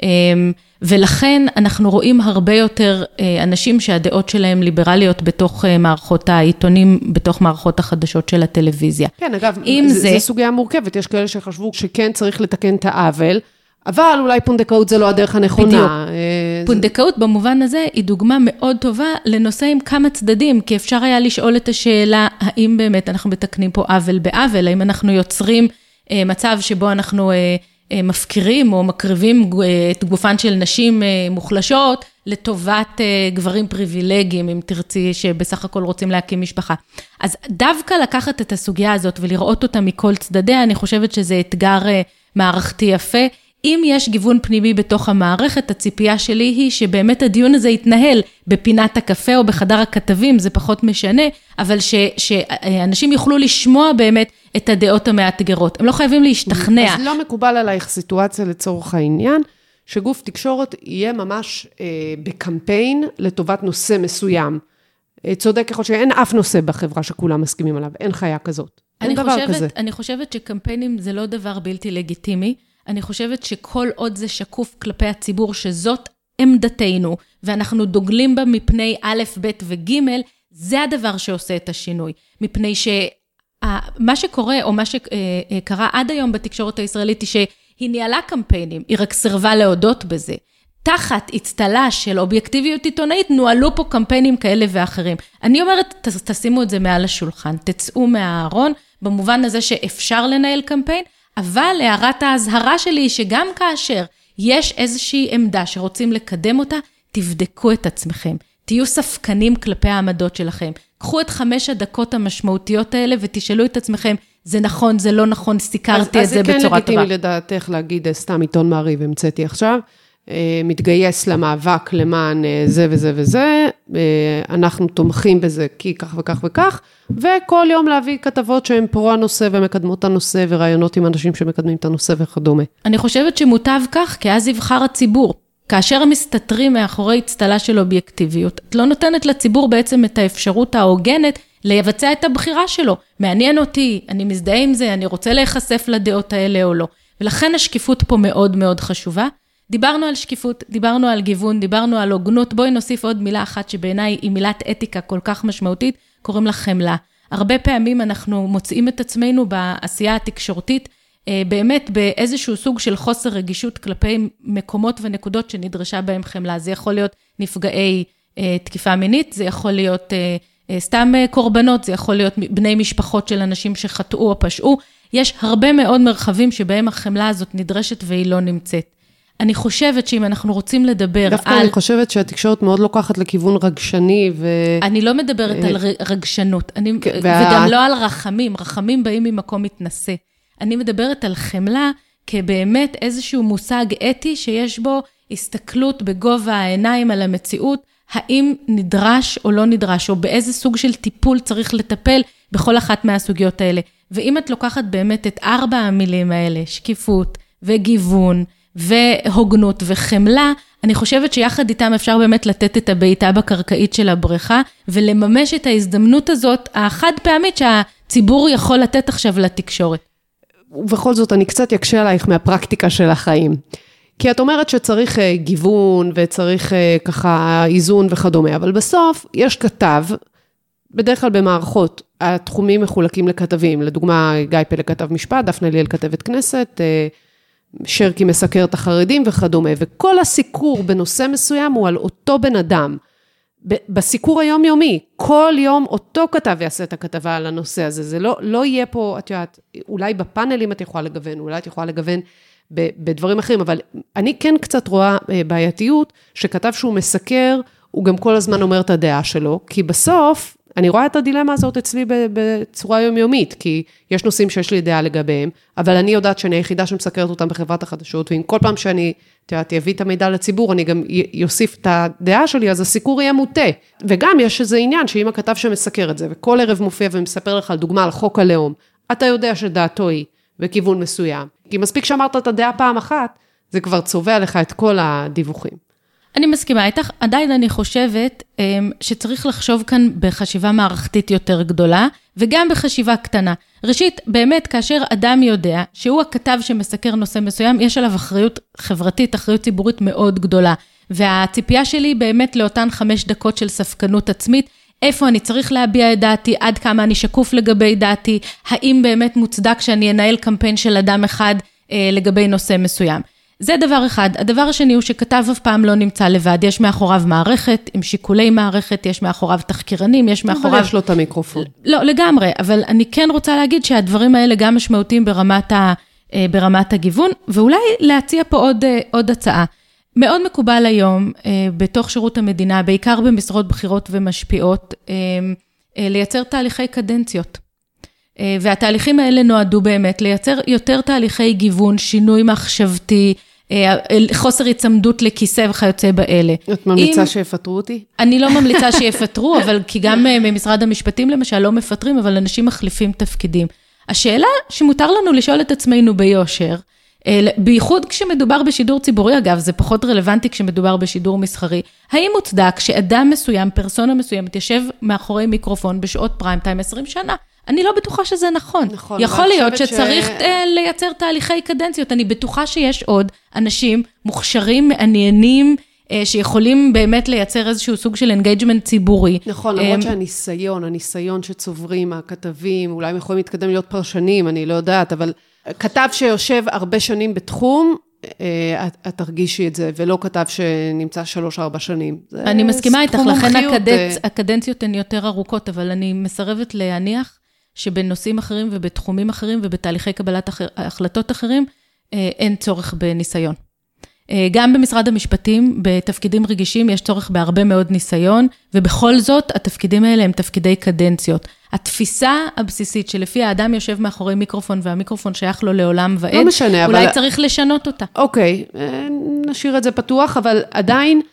ולכן אנחנו רואים הרבה יותר אנשים שהדעות שלהם ליברליות בתוך מערכות העיתונים, בתוך מערכות החדשות של הטלוויזיה. כן, אגב, זה, זה... זה סוגיה מורכבת, יש כאלה שחשבו שכן צריך לתקן את העוול, אבל אולי פונדקאות זה לא הדרך הנכונה. בדיוק. פונדקאות במובן הזה היא דוגמה מאוד טובה לנושא עם כמה צדדים, כי אפשר היה לשאול את השאלה, האם באמת אנחנו מתקנים פה עוול בעוול, האם אנחנו יוצרים מצב שבו אנחנו מפקירים או מקריבים את גופן של נשים מוחלשות לטובת גברים פריבילגיים, אם תרצי, שבסך הכל רוצים להקים משפחה. אז דווקא לקחת את הסוגיה הזאת ולראות אותה מכל צדדיה, אני חושבת שזה אתגר מערכתי יפה. אם יש גיוון פנימי בתוך המערכת, הציפייה שלי היא שבאמת הדיון הזה יתנהל בפינת הקפה או בחדר הכתבים, זה פחות משנה, אבל ש, שאנשים יוכלו לשמוע באמת את הדעות המאתגרות. הם לא חייבים להשתכנע. אז לא מקובל עלייך סיטואציה לצורך העניין, שגוף תקשורת יהיה ממש אה, בקמפיין לטובת נושא מסוים. אה, צודק ככל שאין אף נושא בחברה שכולם מסכימים עליו, אין חיה כזאת. אין דבר חושבת, כזה. אני חושבת שקמפיינים זה לא דבר בלתי לגיטימי, אני חושבת שכל עוד זה שקוף כלפי הציבור, שזאת עמדתנו, ואנחנו דוגלים בה מפני א', ב' וג', זה הדבר שעושה את השינוי. מפני שמה שקורה, או מה שקרה עד היום בתקשורת הישראלית, היא שהיא ניהלה קמפיינים, היא רק סרבה להודות בזה. תחת הצטלה של אובייקטיביות עיתונאית, נועלו פה קמפיינים כאלה ואחרים. אני אומרת, תשימו את זה מעל השולחן, תצאו מהארון, במובן הזה שאפשר לנהל קמפיין, אבל הערת ההזהרה שלי היא שגם כאשר יש איזושהי עמדה שרוצים לקדם אותה, תבדקו את עצמכם. תהיו ספקנים כלפי העמדות שלכם. קחו את חמש הדקות המשמעותיות האלה ותשאלו את עצמכם, זה נכון, זה לא נכון, סיקרתי את זה בצורה טובה. אז זה כן לגיטימי לדעתך להגיד, סתם עיתון מעריב, המצאתי עכשיו, מתגייס למאבק למען זה וזה וזה, אנחנו תומכים בזה כי כך וכך וכך, וכל יום להביא כתבות שהן פרו הנושא ומקדמות הנושא, ורעיונות עם אנשים שמקדמים את הנושא וכדומה. אני חושבת שמוטב כך, כי אז יבחר הציבור. כאשר הם מסתתרים מאחורי הצטלה של אובייקטיביות, את לא נותנת לציבור בעצם את האפשרות ההוגנת לבצע את הבחירה שלו. מעניין אותי, אני מזדהה עם זה, אני רוצה להיחשף לדעות האלה או לא. ולכן השקיפות פה מאוד מאוד חשובה. דיברנו על שקיפות, דיברנו על גיוון, דיברנו על הוגנות, בואי נוסיף עוד מילה אחת שבעיניי היא מילת אתיקה כל כך משמעותית, קוראים לה חמלה. הרבה פעמים אנחנו מוצאים את עצמנו בעשייה התקשורתית, באמת באיזשהו סוג של חוסר רגישות כלפי מקומות ונקודות שנדרשה בהם חמלה. זה יכול להיות נפגעי תקיפה מינית, זה יכול להיות סתם קורבנות, זה יכול להיות בני משפחות של אנשים שחטאו או פשעו. יש הרבה מאוד מרחבים שבהם החמלה הזאת נדרשת והיא לא נמצאת. אני חושבת שאם אנחנו רוצים לדבר דווקא על... דווקא אני חושבת שהתקשורת מאוד לוקחת לכיוון רגשני ו... אני לא מדברת על רגשנות, אני... וגם לא על רחמים, רחמים באים ממקום מתנשא. אני מדברת על חמלה כבאמת איזשהו מושג אתי שיש בו הסתכלות בגובה העיניים על המציאות, האם נדרש או לא נדרש, או באיזה סוג של טיפול צריך לטפל בכל אחת מהסוגיות האלה. ואם את לוקחת באמת את ארבע המילים האלה, שקיפות וגיוון, והוגנות וחמלה, אני חושבת שיחד איתם אפשר באמת לתת את הבעיטה בקרקעית של הבריכה, ולממש את ההזדמנות הזאת, החד פעמית שהציבור יכול לתת עכשיו לתקשורת. ובכל זאת אני קצת יקשה עלייך מהפרקטיקה של החיים. כי את אומרת שצריך גיוון, וצריך ככה איזון וכדומה, אבל בסוף יש כתב, בדרך כלל במערכות, התחומים מחולקים לכתבים, לדוגמה גיא פלג כתב משפט, דפנה ליאל כתבת כנסת, שרקי מסקר את החרדים וכדומה, וכל הסיקור בנושא מסוים הוא על אותו בן אדם. בסיקור היומיומי, כל יום אותו כתב יעשה את הכתבה על הנושא הזה, זה לא, לא יהיה פה, את יודעת, אולי בפאנלים את יכולה לגוון, אולי את יכולה לגוון בדברים אחרים, אבל אני כן קצת רואה בעייתיות, שכתב שהוא מסקר, הוא גם כל הזמן אומר את הדעה שלו, כי בסוף, אני רואה את הדילמה הזאת אצלי בצורה יומיומית, כי יש נושאים שיש לי דעה לגביהם, אבל אני יודעת שאני היחידה שמסקרת אותם בחברת החדשות, ואם כל פעם שאני, תראה, אביא את המידע לציבור, אני גם יוסיף את הדעה שלי, אז הסיקור יהיה מוטה. וגם יש איזה עניין, שאם הכתב שמסקר את זה, וכל ערב מופיע ומספר לך על דוגמה על חוק הלאום, אתה יודע שדעתו היא בכיוון מסוים. כי מספיק שאמרת את הדעה פעם אחת, זה כבר צובע לך את כל הדיווחים. אני מסכימה איתך, עדיין אני חושבת שצריך לחשוב כאן בחשיבה מערכתית יותר גדולה, וגם בחשיבה קטנה. ראשית, באמת, כאשר אדם יודע שהוא הכתב שמסקר נושא מסוים, יש עליו אחריות חברתית, אחריות ציבורית מאוד גדולה. והציפייה שלי באמת לאותן חמש דקות של ספקנות עצמית, איפה אני צריך להביע את דעתי, עד כמה אני שקוף לגבי דעתי, האם באמת מוצדק שאני אנהל קמפיין של אדם אחד לגבי נושא מסוים. זה דבר אחד. הדבר השני הוא שכתב אף פעם לא נמצא לבד. יש מאחוריו מערכת, עם שיקולי מערכת, יש מאחוריו תחקירנים, יש מאחוריו... אבל יש לו את המיקרופון. לא, לגמרי, אבל אני כן רוצה להגיד שהדברים האלה גם משמעותיים ברמת, ה, ברמת הגיוון, ואולי להציע פה עוד, עוד הצעה. מאוד מקובל היום, בתוך שירות המדינה, בעיקר במשרות בחירות ומשפיעות, לייצר תהליכי קדנציות. והתהליכים האלה נועדו באמת לייצר יותר תהליכי גיוון, שינוי מחשבתי, חוסר הצמדות לכיסא וכיוצא באלה. את ממליצה שיפטרו אותי? אני לא ממליצה שיפטרו, אבל כי גם ממשרד המשפטים למשל לא מפטרים, אבל אנשים מחליפים תפקידים. השאלה שמותר לנו לשאול את עצמנו ביושר, בייחוד כשמדובר בשידור ציבורי, אגב, זה פחות רלוונטי כשמדובר בשידור מסחרי, האם מוצדק שאדם מסוים, פרסונה מסוים, תשב מאחורי מיקרופון בשעות פריים טיים עשרים שנה? אני לא בטוחה שזה נכון. נכון. יכול להיות שצריך ש... לייצר תהליכי קדנציות. אני בטוחה שיש עוד אנשים מוכשרים, מעניינים, שיכולים באמת לייצר איזשהו סוג של אינגייג'מנט ציבורי. נכון, למרות שהניסיון, הניסיון שצוברים הכתבים, אולי הם יכולים להתקדם להיות פרשנים, אני לא יודעת, אבל כתב שיושב הרבה שנים בתחום, את תרגישי את זה, ולא כתב שנמצא שלוש ארבע שנים. אני מסכימה איתך, לכן הקדנציות הן יותר ארוכות, אבל אני מסרבת להניח שבנושאים אחרים ובתחומים אחרים ובתהליכי קבלת החלטות אחרים, אין צורך בניסיון. גם במשרד המשפטים, בתפקידים רגישים, יש צורך בהרבה מאוד ניסיון, ובכל זאת, התפקידים האלה הם תפקידי קדנציות. התפיסה הבסיסית שלפי האדם יושב מאחורי מיקרופון, והמיקרופון שייך לו לעולם ועד, לא משנה, אולי אבל... צריך לשנות אותה. אוקיי, נשאיר את זה פתוח, אבל עדיין,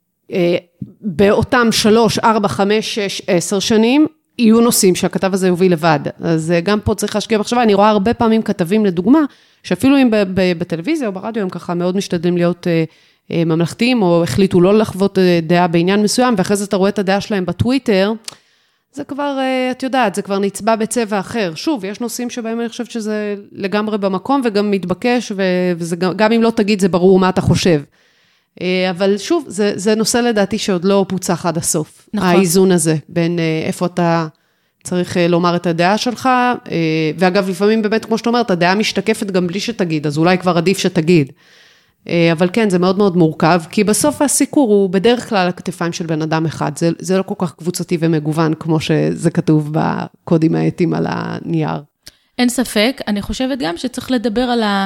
באותם שלוש, ארבע, חמש, שש, עשר שנים, יהיו נושאים שהכתב הזה יוביל לבד. אז גם פה צריך להשקיע מחשבה. אני רואה הרבה פעמים כתבים לדוגמה, שאפילו אם בטלוויזיה או ברדיו הם ככה מאוד משתדלים להיות ממלכתיים, או החליטו לא לחוות דעה בעניין מסוים, ואחרי זה אתה רואה את הדעה שלהם בטוויטר, זה כבר, את יודעת, זה כבר נצבע בצבע אחר. שוב, יש נושאים שבהם אני חושבת שזה לגמרי במקום, וגם מתבקש, וזה גם, גם אם לא תגיד, זה ברור מה אתה חושב. אבל שוב, זה, זה נושא לדעתי שעוד לא פוצח עד הסוף. נכון. האיזון הזה, בין איפה אתה צריך לומר את הדעה שלך, ואגב, לפעמים באמת, כמו שאתה אומרת, הדעה משתקפת גם בלי שתגיד, אז אולי כבר עדיף שתגיד. אבל כן, זה מאוד מאוד מורכב, כי בסוף הסיקור הוא בדרך כלל הכתפיים של בן אדם אחד, זה, זה לא כל כך קבוצתי ומגוון, כמו שזה כתוב בקודים האתיים על הנייר. אין ספק, אני חושבת גם שצריך לדבר על ה...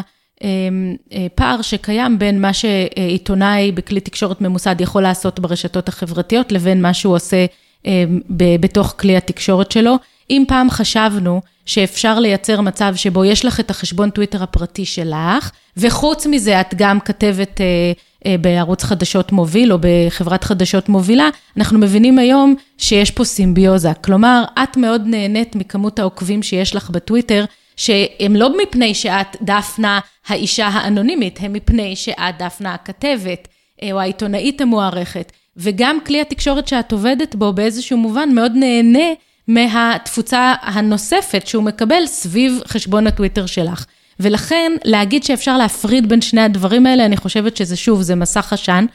פער שקיים בין מה שעיתונאי בכלי תקשורת ממוסד יכול לעשות ברשתות החברתיות, לבין מה שהוא עושה בתוך כלי התקשורת שלו. אם פעם חשבנו שאפשר לייצר מצב שבו יש לך את החשבון טוויטר הפרטי שלך, וחוץ מזה את גם כתבת בערוץ חדשות מוביל או בחברת חדשות מובילה, אנחנו מבינים היום שיש פה סימביוזה. כלומר, את מאוד נהנית מכמות העוקבים שיש לך בטוויטר, שהם לא מפני שאת דפנה האישה האנונימית, הם מפני שאת דפנה הכתבת, או העיתונאית המוערכת, וגם כלי התקשורת שאת עובדת בו באיזשהו מובן מאוד נהנה מהתפוצה הנוספת שהוא מקבל סביב חשבון הטוויטר שלך. ולכן להגיד שאפשר להפריד בין שני הדברים האלה, אני חושבת שזה שוב, זה מסך עשן.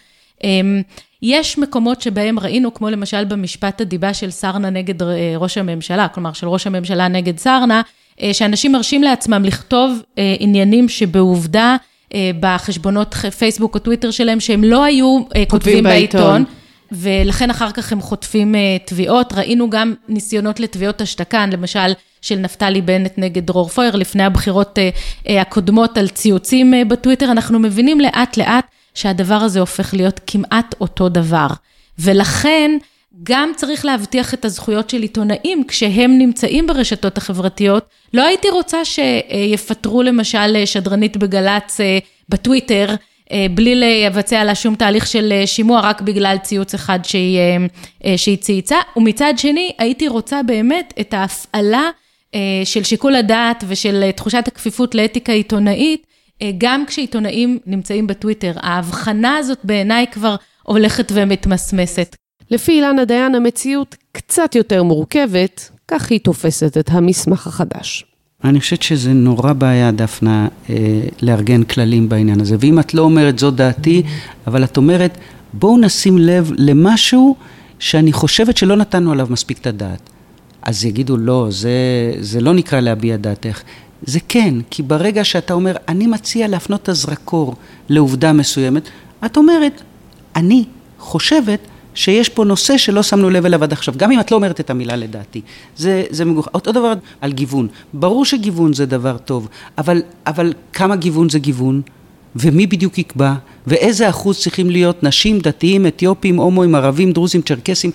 יש מקומות שבהם ראינו, כמו למשל במשפט הדיבה של סרנה נגד ראש הממשלה, כלומר של ראש הממשלה נגד סרנה, שאנשים מרשים לעצמם לכתוב עניינים שבעובדה בחשבונות פייסבוק או טוויטר שלהם, שהם לא היו כותבים בעיתון, ולכן אחר כך הם חוטפים תביעות. ראינו גם ניסיונות לתביעות השתקן, למשל של נפתלי בנט נגד דרור פויר, לפני הבחירות הקודמות על ציוצים בטוויטר. אנחנו מבינים לאט לאט שהדבר הזה הופך להיות כמעט אותו דבר. ולכן גם צריך להבטיח את הזכויות של עיתונאים, כשהם נמצאים ברשתות החברתיות. לא הייתי רוצה שיפטרו למשל שדרנית בגלץ בטוויטר, בלי לבצע לה שום תהליך של שימוע, רק בגלל ציוץ אחד שהיא, שהיא צייצה. ומצד שני, הייתי רוצה באמת את ההפעלה של שיקול הדעת ושל תחושת הכפיפות לאתיקה עיתונאית, גם כשעיתונאים נמצאים בטוויטר. ההבחנה הזאת בעיניי כבר הולכת ומתמסמסת. לפי אילנה דיין, המציאות קצת יותר מורכבת, כך היא תופסת את המסמך החדש. אני חושבת שזה נורא בעיה, דפנה, אה, לארגן כללים בעניין הזה. ואם את לא אומרת זו דעתי, אבל את אומרת, בואו נשים לב למשהו שאני חושבת שלא נתנו עליו מספיק את הדעת. אז יגידו, לא, זה, זה לא נקרא להביע דעתך. זה כן, כי ברגע שאתה אומר, אני מציע להפנות את הזרקור לעובדה מסוימת, את אומרת, אני חושבת שיש פה נושא שלא שמנו לב אליו עד עכשיו, גם אם את לא אומרת את המילה לדעתי. זה, זה מגוח... אותו דבר על גיוון. ברור שגיוון זה דבר טוב, אבל, אבל כמה גיוון זה גיוון? ומי בדיוק יקבע? ואיזה אחוז צריכים להיות נשים, דתיים, אתיופים, הומואים, ערבים, דרוזים, צ'רקסים,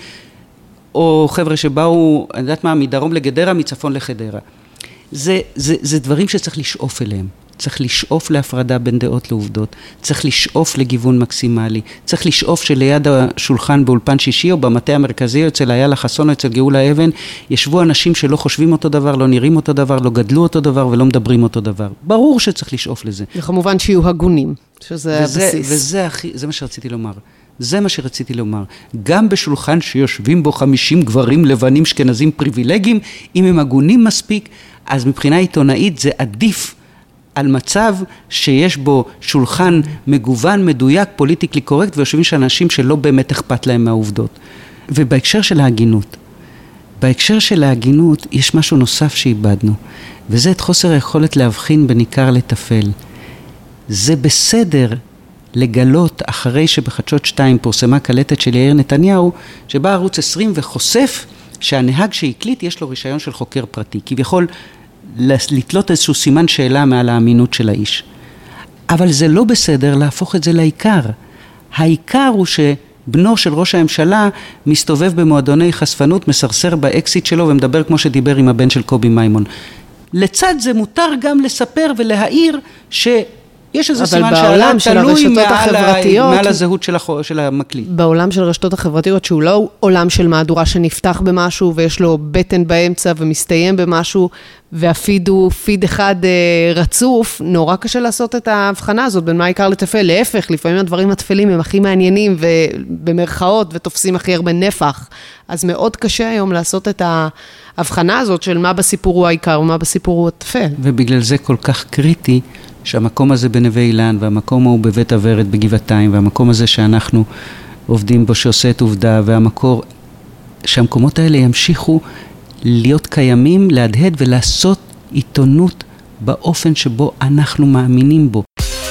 או חבר'ה שבאו, אני יודעת מה, מדרום לגדרה, מצפון לחדרה. זה, זה, זה דברים שצריך לשאוף אליהם. צריך לשאוף להפרדה בין דעות לעובדות, צריך לשאוף לגיוון מקסימלי, צריך לשאוף שליד השולחן באולפן שישי או במטה המרכזי או אצל איילה חסון או אצל גאולה אבן, ישבו אנשים שלא חושבים אותו דבר, לא נראים אותו דבר, לא גדלו אותו דבר ולא מדברים אותו דבר. ברור שצריך לשאוף לזה. וכמובן שיהיו הגונים, שזה וזה, הבסיס. וזה הכי, זה מה שרציתי לומר. זה מה שרציתי לומר. גם בשולחן שיושבים בו חמישים גברים לבנים שקנזים פריבילגיים, אם הם הגונים מספיק, אז מבחינה עיתונאית זה עדיף על מצב שיש בו שולחן מגוון, מדויק, פוליטיקלי קורקט, ויושבים שאנשים שלא באמת אכפת להם מהעובדות. ובהקשר של ההגינות, בהקשר של ההגינות יש משהו נוסף שאיבדנו, וזה את חוסר היכולת להבחין בין עיקר לטפל. זה בסדר לגלות אחרי שבחדשות שתיים פורסמה קלטת של יאיר נתניהו, שבא ערוץ עשרים וחושף שהנהג שהקליט יש לו רישיון של חוקר פרטי, כביכול לתלות איזשהו סימן שאלה מעל האמינות של האיש. אבל זה לא בסדר להפוך את זה לעיקר. העיקר הוא שבנו של ראש הממשלה מסתובב במועדוני חשפנות, מסרסר באקסיט שלו ומדבר כמו שדיבר עם הבן של קובי מימון. לצד זה מותר גם לספר ולהעיר ש... יש איזה סימן שאלה תלוי מעל, מעל הזהות של, החו, של המקליט. בעולם של הרשתות החברתיות, שהוא לא עולם של מהדורה שנפתח במשהו, ויש לו בטן באמצע ומסתיים במשהו, והפיד הוא פיד אחד אה, רצוף, נורא קשה לעשות את ההבחנה הזאת, בין מה העיקר לטפל, להפך, לפעמים הדברים התפלים הם הכי מעניינים, ובמרכאות, ותופסים הכי הרבה נפח. אז מאוד קשה היום לעשות את ההבחנה הזאת, של מה בסיפור הוא העיקר, ומה בסיפור הוא התפל. ובגלל זה כל כך קריטי, שהמקום הזה בנווה אילן, והמקום הוא בבית עברת בגבעתיים, והמקום הזה שאנחנו עובדים בו שעושה את עובדה, והמקור, שהמקומות האלה ימשיכו להיות קיימים, להדהד ולעשות עיתונות באופן שבו אנחנו מאמינים בו.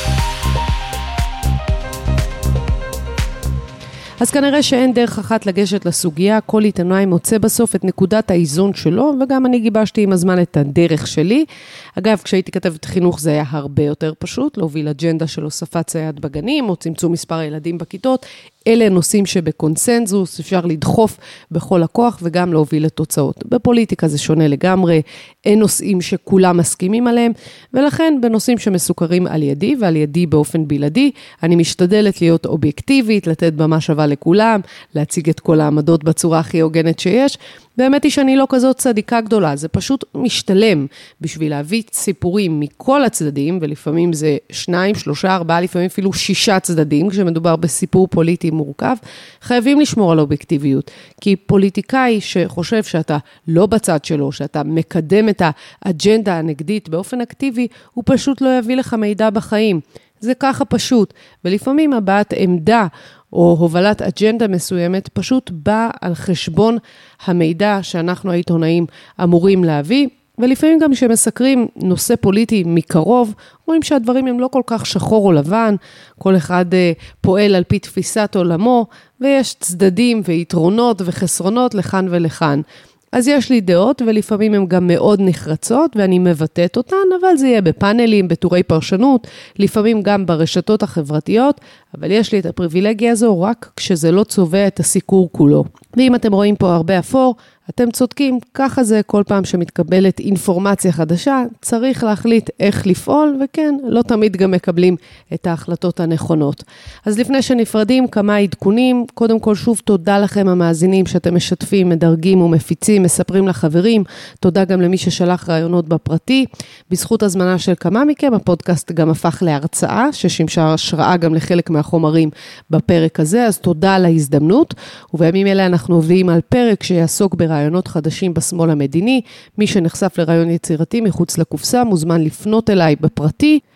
אז כנראה שאין דרך אחת לגשת לסוגיה, כל עיתונאי מוצא בסוף את נקודת האיזון שלו, וגם אני גיבשתי עם הזמן את הדרך שלי. אגב, כשהייתי כתבת חינוך זה היה הרבה יותר פשוט, להוביל אג'נדה של הוספת סייעת בגנים, או צמצום מספר הילדים בכיתות, אלה נושאים שבקונסנזוס, אפשר לדחוף בכל הכוח וגם להוביל לתוצאות. בפוליטיקה זה שונה לגמרי, אין נושאים שכולם מסכימים עליהם, ולכן בנושאים שמסוכרים על ידי ועל ידי באופן בלעדי, אני משתדלת להיות אובייקטיבית, לתת במה שווה לכולם, להציג את כל העמדות בצורה הכי הוגנת שיש, באמת היא שאני לא כזאת צדיקה גדולה, זה פשוט משתלם בשביל להביא סיפורים מכל הצדדים, ולפעמים זה שניים, שלושה, ארבעה, לפעמים אפילו שישה צדדים, כשמדובר בסיפור פוליטי מורכב, חייבים לשמור על אובייקטיביות, כי פוליטיקאי שחושב שאתה לא בצד שלו, שאתה מקדם את האג'נדה הנגדית באופן אקטיבי, הוא פשוט לא יביא לך מידע בחיים. זה ככה פשוט, ולפעמים הבעת עמדה או הובלת אג'נדה מסוימת פשוט בא על חשבון המידע שאנחנו העיתונאים אמורים להביא, ולפעמים גם כשמסקרים נושא פוליטי מקרוב, רואים שהדברים הם לא כל כך שחור או לבן, כל אחד פועל על פי תפיסת עולמו, ויש צדדים ויתרונות וחסרונות לכאן ולכאן. אז יש לי דעות, ולפעמים הן גם מאוד נחרצות, ואני מבטאת אותן, אבל זה יהיה בפאנלים, בטורי פרשנות, לפעמים גם ברשתות החברתיות, אבל יש לי את הפריבילגיה הזו רק כשזה לא צובע את הסיקור כולו. ואם אתם רואים פה הרבה אפור, אתם צודקים, ככה זה כל פעם שמתקבלת אינפורמציה חדשה, צריך להחליט איך לפעול, וכן, לא תמיד גם מקבלים את ההחלטות הנכונות. אז לפני שנפרדים, כמה עדכונים, קודם כל שוב תודה לכם המאזינים שאתם משתפים, מדרגים ומפיצים, מספרים לחברים, תודה גם למי ששלח רעיונות בפרטי, בזכות הזמנה של כמה מכם, הפודקאסט גם הפך להרצאה, ששימשה השראה גם לחלק מהחומרים בפרק הזה, אז תודה על ההזדמנות, ובימים אלה אנחנו עובדים על פרק שיעסוק ברעיונות, רעיונות חדשים בשמאל המדיני, מי שנחשף לרעיון יצירתי מחוץ לקופסה מוזמן לפנות אליי בפרטי,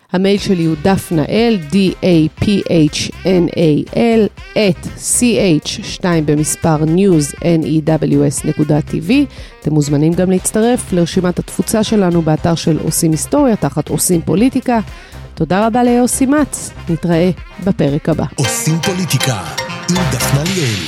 המייל שלי הוא דפנאל, D-A-P-H-N-A-L, at C-H שתיים במספר news, N-E-W-S נקודה T V. אתם מוזמנים גם להצטרף לרשימת התפוצה שלנו באתר של עושים היסטוריה, תחת עושים פוליטיקה. תודה רבה ליוסי מצ, נתראה בפרק הבא. עושים פוליטיקה עם דפנה ליאל.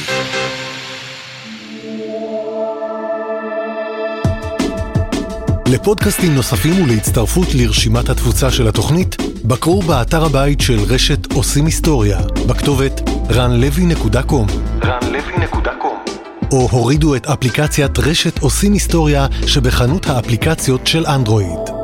לפודקאסטים נוספים ולהצטרפות לרשימת התפוצה של התוכנית, בקרו באתר הבית של רשת עושים היסטוריה, בכתובת רן לוי נקודה קום. רן לוי נקודה קום. או הורידו את אפליקציית רשת עושים היסטוריה שבחנות האפליקציות של אנדרואיד.